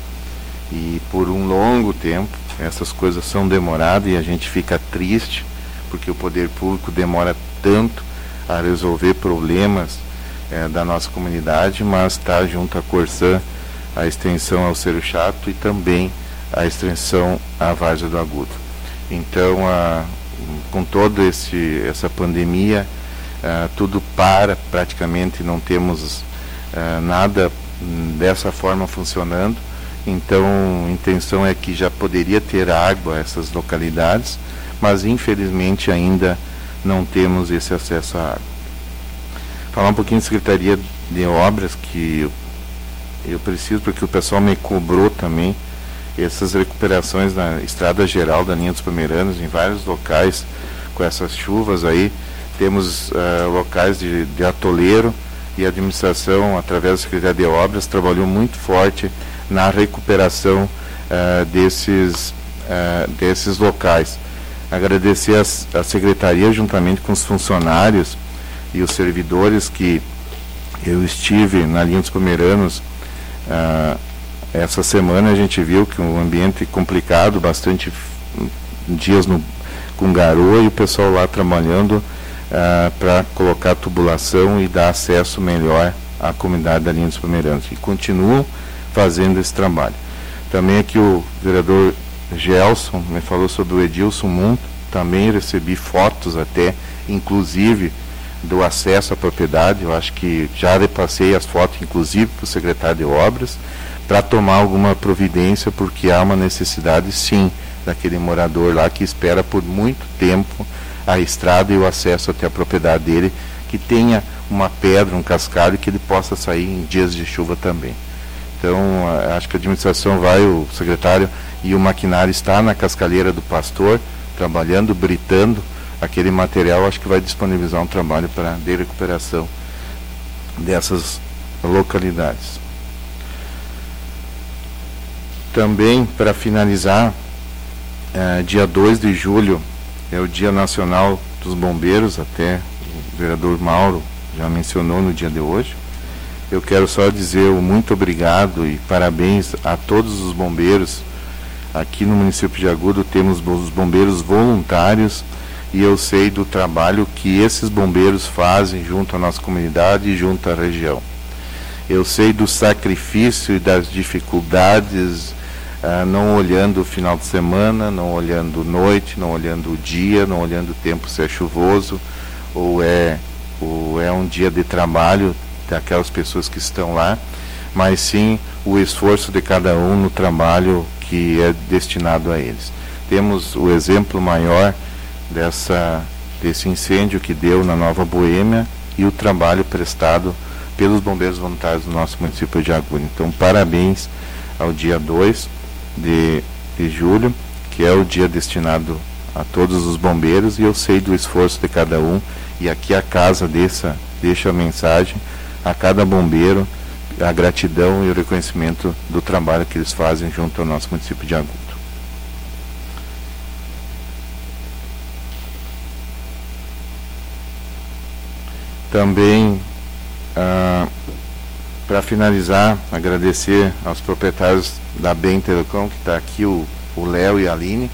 e por um longo tempo. Essas coisas são demoradas e a gente fica triste porque o poder público demora tanto a resolver problemas é, da nossa comunidade, mas está junto à Corsã a extensão ao Cerro Chato e também a extensão à Várzea do Agudo. Então, a, com toda esse, essa pandemia, a, tudo para praticamente, não temos a, nada dessa forma funcionando. Então, a intenção é que já poderia ter água a essas localidades, mas infelizmente ainda não temos esse acesso à água. Falar um pouquinho de Secretaria de Obras, que eu, eu preciso, porque o pessoal me cobrou também essas recuperações na estrada geral da linha dos Pomeranos, em vários locais, com essas chuvas aí. Temos uh, locais de, de atoleiro, e a administração, através da Secretaria de Obras, trabalhou muito forte na recuperação uh, desses, uh, desses locais. Agradecer a, a Secretaria, juntamente com os funcionários e os servidores, que eu estive na linha dos Pomeranos uh, essa semana. A gente viu que um ambiente complicado, bastante dias no, com garoa, e o pessoal lá trabalhando uh, para colocar tubulação e dar acesso melhor à comunidade da linha dos Pomeranos, e continuam fazendo esse trabalho. Também aqui o vereador Gelson me falou sobre o Edilson Mundo. Também recebi fotos até, inclusive, do acesso à propriedade. Eu acho que já repassei as fotos, inclusive, para o secretário de Obras, para tomar alguma providência, porque há uma necessidade, sim, daquele morador lá que espera por muito tempo a estrada e o acesso até a propriedade dele, que tenha uma pedra, um cascalho, que ele possa sair em dias de chuva também. Então, acho que a administração vai, o secretário e o maquinário está na cascalheira do Pastor, trabalhando, britando aquele material. Acho que vai disponibilizar um trabalho para de recuperação dessas localidades. Também, para finalizar, eh, dia dois de julho é o Dia Nacional dos Bombeiros, até o vereador Mauro já mencionou no dia de hoje. Eu quero só dizer o muito obrigado e parabéns a todos os bombeiros. Aqui no município de Agudo temos os bombeiros voluntários e eu sei do trabalho que esses bombeiros fazem junto à nossa comunidade e junto à região. Eu sei do sacrifício e das dificuldades, ah, não olhando o final de semana, não olhando noite, não olhando o dia, não olhando o tempo se é chuvoso ou é, ou é um dia de trabalho daquelas pessoas que estão lá, mas sim o esforço de cada um no trabalho que é destinado a eles. Temos o exemplo maior dessa, desse incêndio que deu na Nova Boêmia e o trabalho prestado pelos bombeiros voluntários do nosso município de Agudo. Então, parabéns ao dia dois de, de julho, que é o dia destinado a todos os bombeiros, e eu sei do esforço de cada um, e aqui a casa dessa, deixa a mensagem a cada bombeiro, a gratidão e o reconhecimento do trabalho que eles fazem junto ao nosso município de Agudo. Também, ah, para finalizar, agradecer aos proprietários da Bem Telecom, que está aqui, o Léo e a Aline,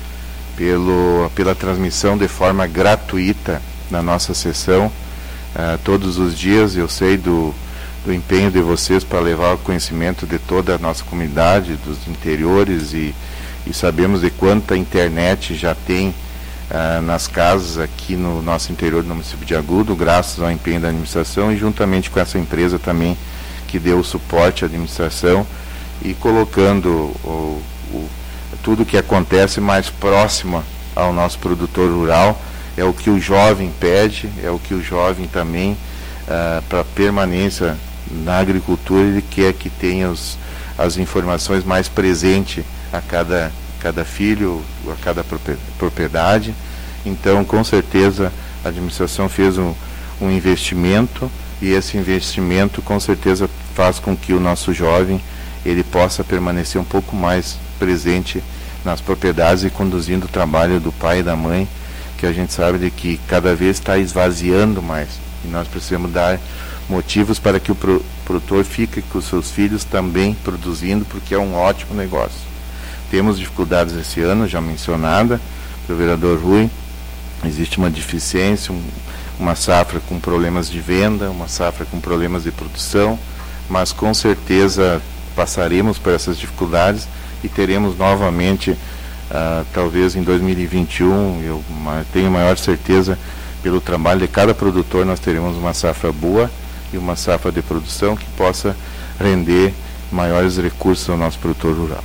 pelo, pela transmissão de forma gratuita na nossa sessão. Uh, todos os dias. Eu sei do, do empenho de vocês para levar o conhecimento de toda a nossa comunidade, dos interiores, e, e sabemos de quanta internet já tem uh, nas casas aqui no nosso interior do município de Agudo, graças ao empenho da administração e juntamente com essa empresa também que deu o suporte à administração e colocando o, o, tudo que acontece mais próximo ao nosso produtor rural. É o que o jovem pede, é o que o jovem também, uh, para permanência na agricultura, ele quer que tenha os, as informações mais presentes a cada, cada filho, a cada propriedade. Então, com certeza, a administração fez um, um investimento, e esse investimento, com certeza, faz com que o nosso jovem ele possa permanecer um pouco mais presente nas propriedades e conduzindo o trabalho do pai e da mãe, que a gente sabe de que cada vez está esvaziando mais, e nós precisamos dar motivos para que o pro, produtor fique com os seus filhos também produzindo, porque é um ótimo negócio. Temos dificuldades esse ano, já mencionada pelo vereador Rui. Existe uma deficiência, um, uma safra com problemas de venda, uma safra com problemas de produção, mas com certeza passaremos por essas dificuldades e teremos novamente, Uh, talvez em dois mil e vinte e um, eu tenho maior certeza, pelo trabalho de cada produtor, nós teremos uma safra boa e uma safra de produção que possa render maiores recursos ao nosso produtor rural.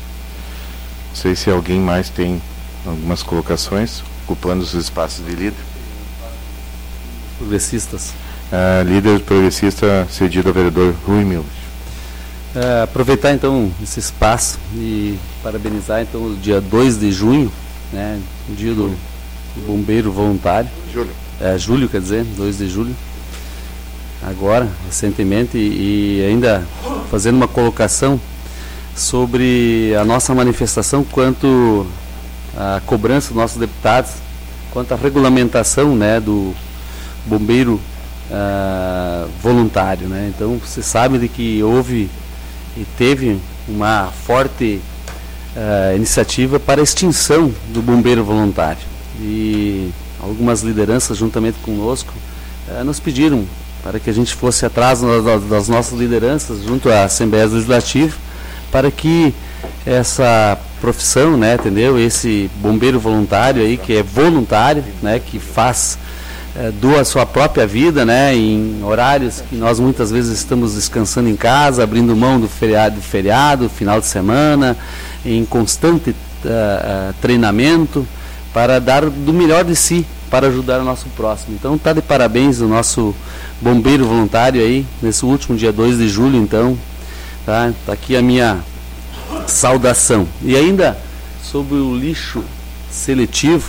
Não sei se alguém mais tem algumas colocações, ocupando os espaços de líder. Progressistas. Uh, líder progressista cedido ao vereador Rui Miller. É, aproveitar então esse espaço e parabenizar então o dia dois de junho, né, o dia do, do bombeiro voluntário. Júlio. É, julho, quer dizer, dois de julho. Agora, recentemente, e, e ainda fazendo uma colocação sobre a nossa manifestação quanto à cobrança dos nossos deputados, quanto à regulamentação, né, do bombeiro uh, voluntário, né. Então, você sabe de que houve e teve uma forte uh, iniciativa para a extinção do bombeiro voluntário. E algumas lideranças, juntamente conosco, uh, nos pediram para que a gente fosse atrás das, das nossas lideranças, junto à Assembleia Legislativa, para que essa profissão, né, entendeu? Esse bombeiro voluntário aí, que é voluntário, né, que faz É, doa a sua própria vida, né, em horários que nós muitas vezes estamos descansando em casa, abrindo mão do feriado, do feriado, final de semana, em constante uh, treinamento, para dar do melhor de si, para ajudar o nosso próximo. Então está de parabéns o nosso bombeiro voluntário aí, nesse último dia dois de julho, então, tá? Tá aqui a minha saudação. E ainda sobre o lixo seletivo,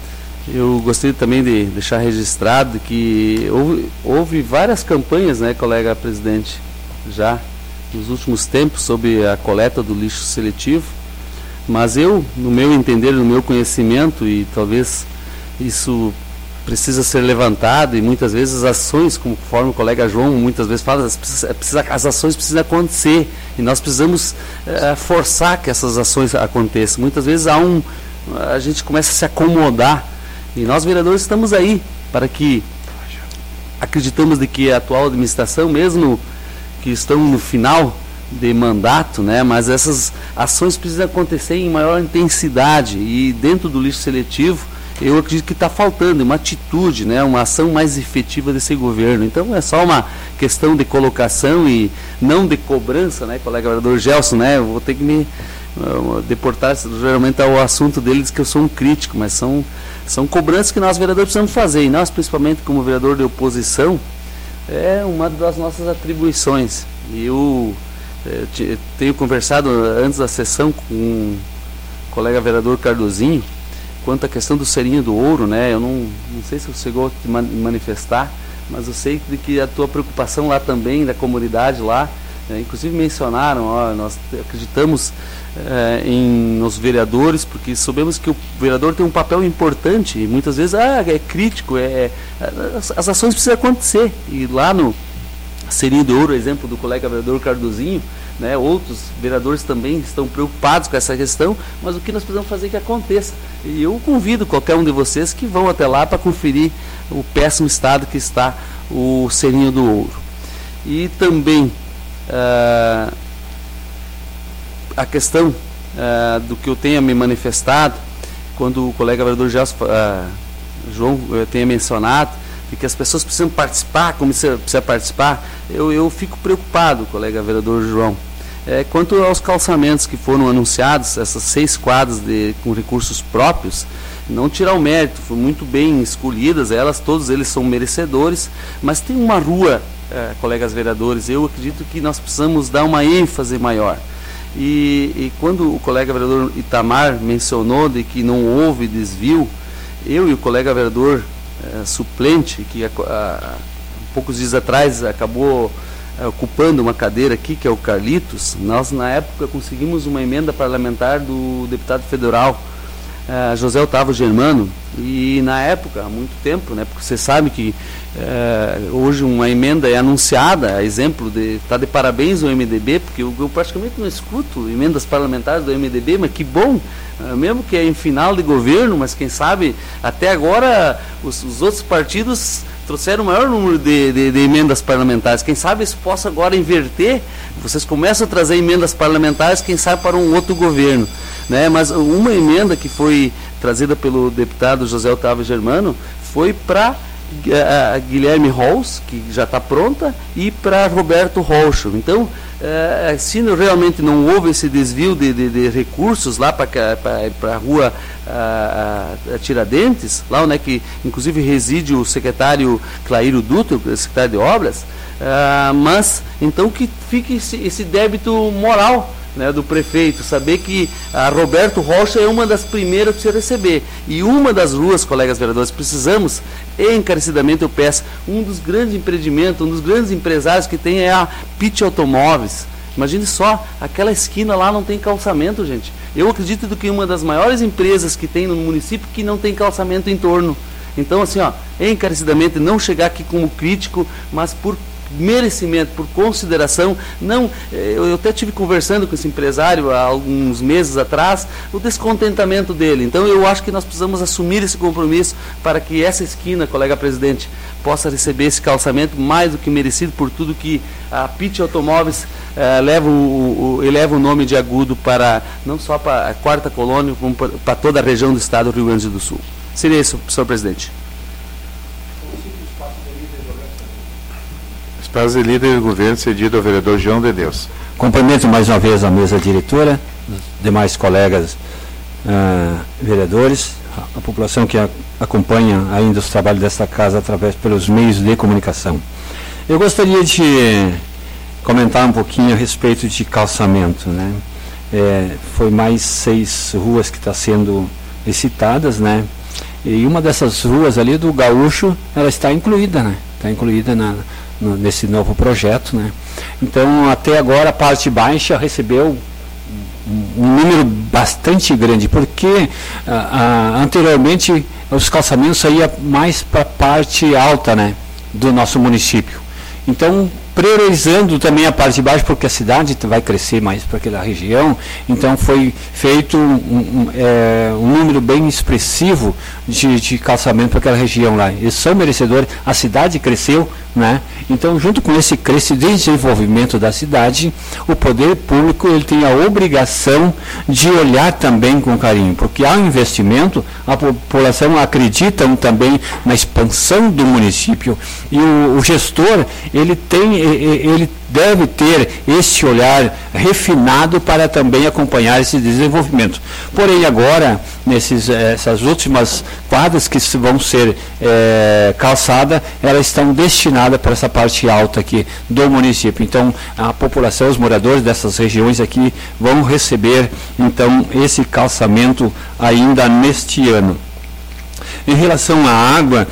eu gostaria também de deixar registrado que houve, houve várias campanhas, né, colega presidente, já nos últimos tempos sobre a coleta do lixo seletivo, mas eu, no meu entender, no meu conhecimento, e talvez isso precisa ser levantado, e muitas vezes as ações, conforme o colega João muitas vezes fala, as, precisa, as ações precisam acontecer, e nós precisamos uh, forçar que essas ações aconteçam. Muitas vezes há um, a gente começa a se acomodar, e nós vereadores estamos aí para que acreditamos de que a atual administração, mesmo que estão no final de mandato, né, mas essas ações precisam acontecer em maior intensidade, e dentro do lixo seletivo eu acredito que está faltando uma atitude, né, uma ação mais efetiva desse governo. Então é só uma questão de colocação e não de cobrança, né, colega vereador Gelson, né, eu vou ter que me uh, deportar geralmente ao assunto deles, que eu sou um crítico, mas são, são cobranças que nós vereadores precisamos fazer, e nós principalmente como vereador de oposição, é uma das nossas atribuições. E eu eh, tenho conversado antes da sessão com o colega vereador Cardozinho quanto à questão do serinho do ouro, né? Eu não, não sei se você chegou a te manifestar, mas eu sei de que a tua preocupação lá também, da comunidade lá, né? Inclusive mencionaram, ó, nós acreditamos eh, em nos vereadores, porque sabemos que o vereador tem um papel importante, e muitas vezes ah, é crítico, é, as, as ações precisam acontecer, e lá no serinho do ouro, exemplo do colega vereador Cardozinho, né, outros vereadores também estão preocupados com essa questão, mas o que nós precisamos fazer é que aconteça. E eu convido qualquer um de vocês que vão até lá para conferir o péssimo estado que está o serinho do ouro. E também ah, a questão ah, do que eu tenha me manifestado, quando o colega vereador Gelson, ah, João eu tenha mencionado, de que as pessoas precisam participar, como você precisa participar, eu, eu fico preocupado, colega vereador João. É, quanto aos calçamentos que foram anunciados, essas seis quadras de, com recursos próprios, não tirar o mérito, foram muito bem escolhidas, elas, todos eles são merecedores, mas tem uma rua, é, colegas vereadores, eu acredito que nós precisamos dar uma ênfase maior. E, e quando o colega vereador Itamar mencionou de que não houve desvio, eu e o colega vereador é, suplente, que há poucos dias atrás acabou é, ocupando uma cadeira aqui, que é o Carlitos, nós na época conseguimos uma emenda parlamentar do deputado federal é, José Otávio Germano, e na época, há muito tempo, né, porque você sabe que é, hoje uma emenda é anunciada, a exemplo de, está de parabéns ao M D B, porque eu, eu praticamente não escuto emendas parlamentares do M D B, mas que bom, é, mesmo que é em final de governo, mas quem sabe, até agora os, os outros partidos trouxeram o maior número de, de, de emendas parlamentares, quem sabe isso possa agora inverter, vocês começam a trazer emendas parlamentares, quem sabe para um outro governo, né? Mas uma emenda que foi trazida pelo deputado José Otávio Germano foi para uh, Guilherme Rolls, que já está pronta, e para Roberto Rocha. Então, uh, se realmente não houve esse desvio de, de, de recursos lá para a rua uh, uh, Tiradentes, lá onde é que inclusive reside o secretário Claírio Dutra, o secretário de Obras, uh, mas então que fique esse, esse débito moral, né, do prefeito, saber que a Roberto Rocha é uma das primeiras que precisa receber. E uma das ruas, colegas vereadores, precisamos, encarecidamente eu peço, um dos grandes empreendimentos, um dos grandes empresários que tem é a Pitt Automóveis. Imagine só, aquela esquina lá não tem calçamento, gente. Eu acredito que é uma das maiores empresas que tem no município que não tem calçamento em torno. Então, assim, ó, encarecidamente, não chegar aqui como crítico, mas por merecimento, por consideração, não, eu até tive conversando com esse empresário há alguns meses atrás, o descontentamento dele. Então eu acho que nós precisamos assumir esse compromisso para que essa esquina, colega presidente, possa receber esse calçamento mais do que merecido por tudo que a Pitt Automóveis eh, leva o, o, eleva o nome de Agudo para, não só para a quarta colônia, como para, para toda a região do estado do Rio Grande do Sul. Seria isso, senhor presidente. Espaço de líder do governo cedido ao vereador João de Deus. Cumprimento mais uma vez a mesa diretora, os demais colegas uh, vereadores, a, a população que a, acompanha ainda os trabalhos desta casa através pelos meios de comunicação. Eu gostaria de comentar um pouquinho a respeito de calçamento, né? É, foi mais seis ruas que estão sendo licitadas, né? E uma dessas ruas ali do Gaúcho, ela está incluída, né? Está incluída na, no, nesse novo projeto, né? Então, até agora, a parte baixa recebeu um, um número bastante grande, porque ah, ah, anteriormente os calçamentos saíam mais para a parte alta, né, do nosso município. Então, priorizando também a parte de baixo, porque a cidade vai crescer mais para aquela região, então foi feito um, um, é, um número bem expressivo de, de calçamento para aquela região lá. Eles são merecedores, a cidade cresceu, né? Então, junto com esse crescimento e desenvolvimento da cidade, o poder público ele tem a obrigação de olhar também com carinho, porque há um investimento, a população acredita também na expansão do município, e o, o gestor ele tem ele deve ter esse olhar refinado para também acompanhar esse desenvolvimento. Porém, agora, nesses, essas últimas quadras que vão ser é, calçadas, elas estão destinadas para essa parte alta aqui do município. Então, a população, os moradores dessas regiões aqui vão receber, então, esse calçamento ainda neste ano. Em relação à água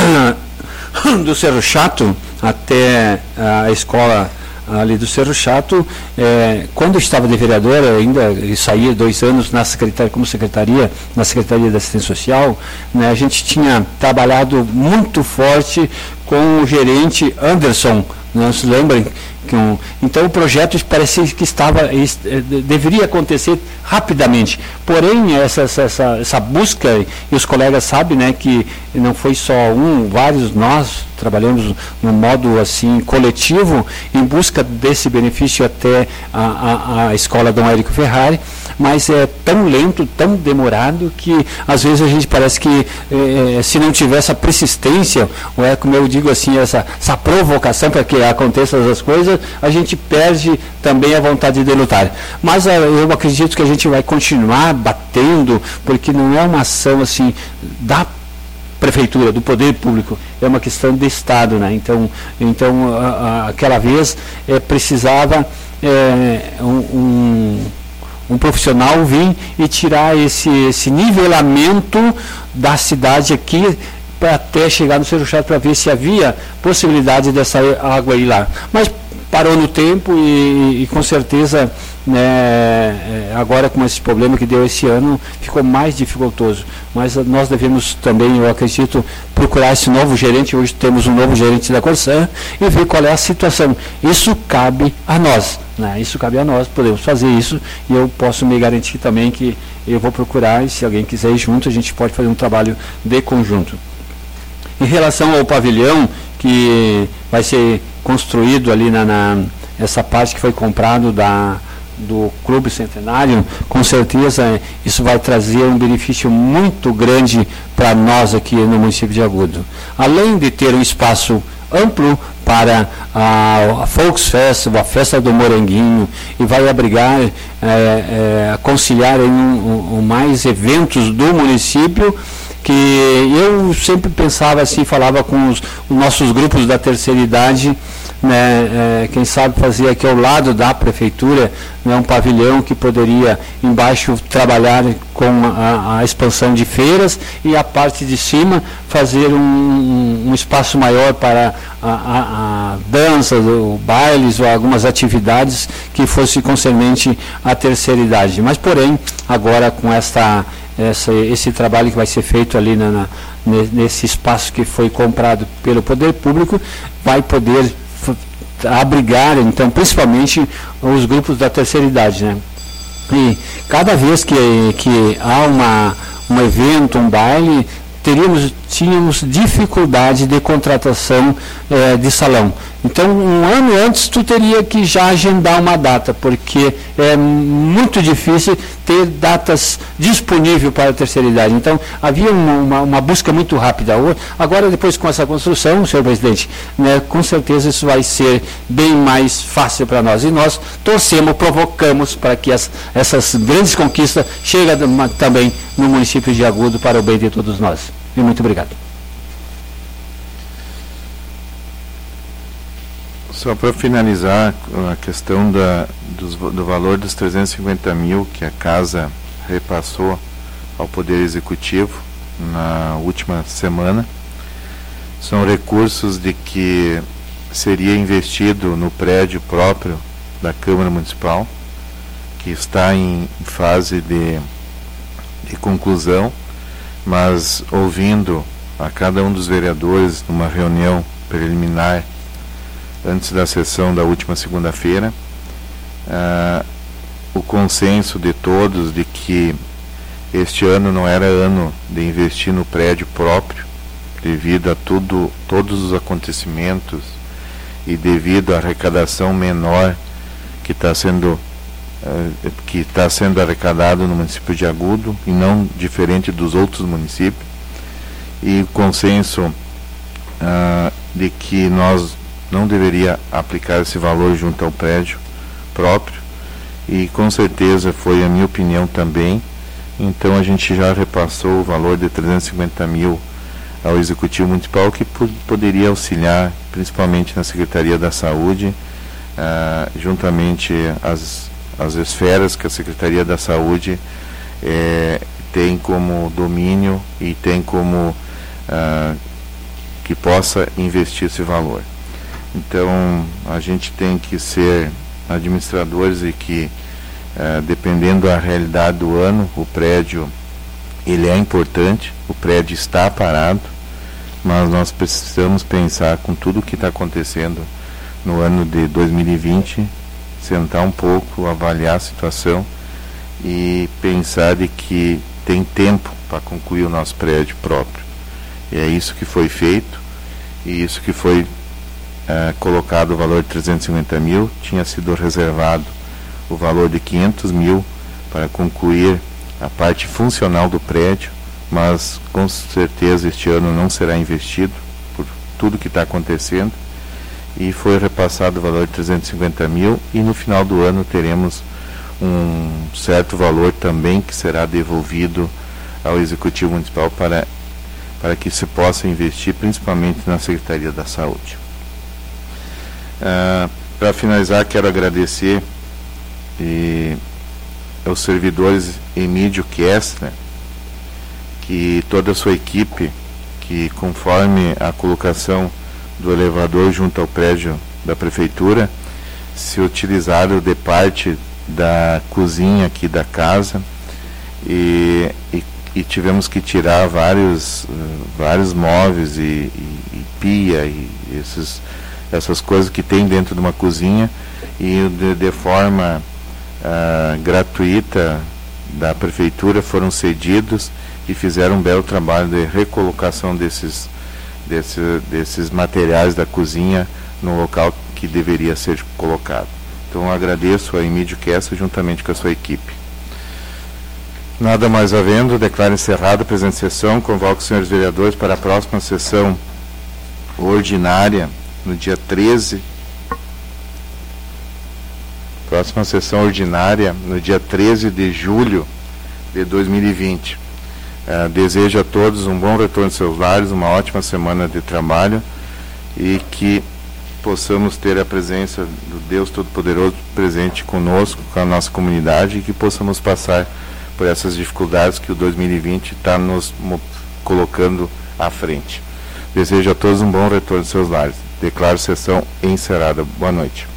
do Cerro Chato até a escola ali do Cerro Chato, é, quando eu estava de vereador, ainda saía dois anos na secretaria, como secretaria, na Secretaria da Assistência Social, né, a gente tinha trabalhado muito forte com o gerente Anderson, não se lembrem? Que um, então o projeto parecia que estava, deveria acontecer rapidamente, porém essa, essa, essa busca, e os colegas sabem, né, que não foi só um, vários nós trabalhamos no modo assim coletivo em busca desse benefício até a, a, a escola Dom Érico Ferrari, mas é tão lento, tão demorado, que às vezes a gente parece que é, se não tiver essa persistência, ou é como eu digo assim, essa, essa provocação para que aconteçam as coisas, a gente perde também a vontade de lutar. Mas eu acredito que a gente vai continuar batendo, porque não é uma ação assim da prefeitura, do poder público, é uma questão de Estado, né? Então, então a, a, aquela vez é, precisava é, um, um, um profissional vir e tirar esse, esse nivelamento da cidade aqui, para até chegar no Cerro Chato para ver se havia possibilidade dessa água ir lá. Mas parou no tempo e, e com certeza, né, agora com esse problema que deu esse ano, ficou mais dificultoso. Mas nós devemos também, eu acredito, procurar esse novo gerente. Hoje temos um novo gerente da Corsã e ver qual é a situação. Isso cabe a nós, né? Isso cabe a nós, podemos fazer isso, e eu posso me garantir também que eu vou procurar, e se alguém quiser ir junto, a gente pode fazer um trabalho de conjunto. Em relação ao pavilhão que vai ser construído ali na, na essa parte que foi comprado da, do Clube Centenário, com certeza isso vai trazer um benefício muito grande para nós aqui no município de Agudo. Além de ter um espaço amplo para a, a Volksfest, a festa do Moranguinho, e vai abrigar, é, é, conciliar em um, um, mais eventos do município, que eu sempre pensava assim, falava com os, os nossos grupos da terceira idade, né, é, quem sabe fazer aqui ao lado da prefeitura, né, um pavilhão que poderia embaixo trabalhar com a, a expansão de feiras, e a parte de cima fazer um, um, um espaço maior para a, a, a danças, ou bailes, ou algumas atividades que fosse concernente à terceira idade. Mas porém, agora com esta Essa, esse trabalho que vai ser feito ali na, na, nesse espaço que foi comprado pelo poder público, vai poder abrigar, então, principalmente os grupos da terceira idade, né? E cada vez que, que há uma, um evento, um baile, teríamos tínhamos dificuldade de contratação eh, de salão. Então, um ano antes, tu teria que já agendar uma data, porque é muito difícil ter datas disponíveis para a terceira idade. Então, havia uma, uma, uma busca muito rápida. Agora, depois com essa construção, senhor presidente, né, com certeza isso vai ser bem mais fácil para nós. E nós torcemos, provocamos para que as, essas grandes conquistas cheguem também no município de Agudo para o bem de todos nós. E muito obrigado. Só para finalizar a questão da, dos, do valor dos trezentos e cinquenta mil que a Casa repassou ao Poder Executivo na última semana, são recursos de que seria investido no prédio próprio da Câmara Municipal, que está em fase de, de conclusão, mas ouvindo a cada um dos vereadores numa reunião preliminar antes da sessão da última segunda-feira, uh, o consenso de todos de que este ano não era ano de investir no prédio próprio, devido a tudo, todos os acontecimentos e devido à arrecadação menor que está sendo uh, que está sendo arrecadado no município de Agudo, e não diferente dos outros municípios, e o consenso uh, de que nós não deveria aplicar esse valor junto ao prédio próprio, e com certeza foi a minha opinião também. Então a gente já repassou o valor de trezentos e cinquenta mil ao Executivo Municipal, que poderia auxiliar principalmente na Secretaria da Saúde, ah, juntamente às, às esferas que a Secretaria da Saúde eh, tem como domínio e tem como ah, que possa investir esse valor. Então, a gente tem que ser administradores e que, eh, dependendo da realidade do ano, o prédio, ele é importante, o prédio está parado, mas nós precisamos pensar com tudo o que está acontecendo no ano de dois mil e vinte, sentar um pouco, avaliar a situação e pensar de que tem tempo para concluir o nosso prédio próprio. E é isso que foi feito, e isso que foi Uh, colocado o valor de trezentos e cinquenta mil, tinha sido reservado o valor de quinhentos mil para concluir a parte funcional do prédio, mas com certeza este ano não será investido por tudo que está acontecendo, e foi repassado o valor de trezentos e cinquenta mil, e no final do ano teremos um certo valor também que será devolvido ao Executivo Municipal para, para que se possa investir principalmente na Secretaria da Saúde. Uh, para finalizar, quero agradecer e, aos servidores Emídio Kessler, que toda a sua equipe, que conforme a colocação do elevador junto ao prédio da Prefeitura, se utilizaram de parte da cozinha aqui da casa, e, e, e tivemos que tirar vários, uh, vários móveis e, e, e pia e esses essas coisas que tem dentro de uma cozinha, e de, de forma uh, gratuita da Prefeitura foram cedidos e fizeram um belo trabalho de recolocação desses, desse, desses materiais da cozinha no local que deveria ser colocado. Então agradeço a Emídio Kessler juntamente com a sua equipe. Nada mais havendo, declaro encerrada a presente sessão, convoco os senhores vereadores para a próxima sessão ordinária no dia treze, próxima sessão ordinária no dia treze de julho de dois mil e vinte. Uh, desejo a todos um bom retorno aos seus lares, uma ótima semana de trabalho, e que possamos ter a presença do Deus Todo-Poderoso presente conosco, com a nossa comunidade, e que possamos passar por essas dificuldades que o dois mil e vinte está nos colocando à frente. Desejo a todos um bom retorno aos seus lares. Declaro sessão encerrada. Boa noite.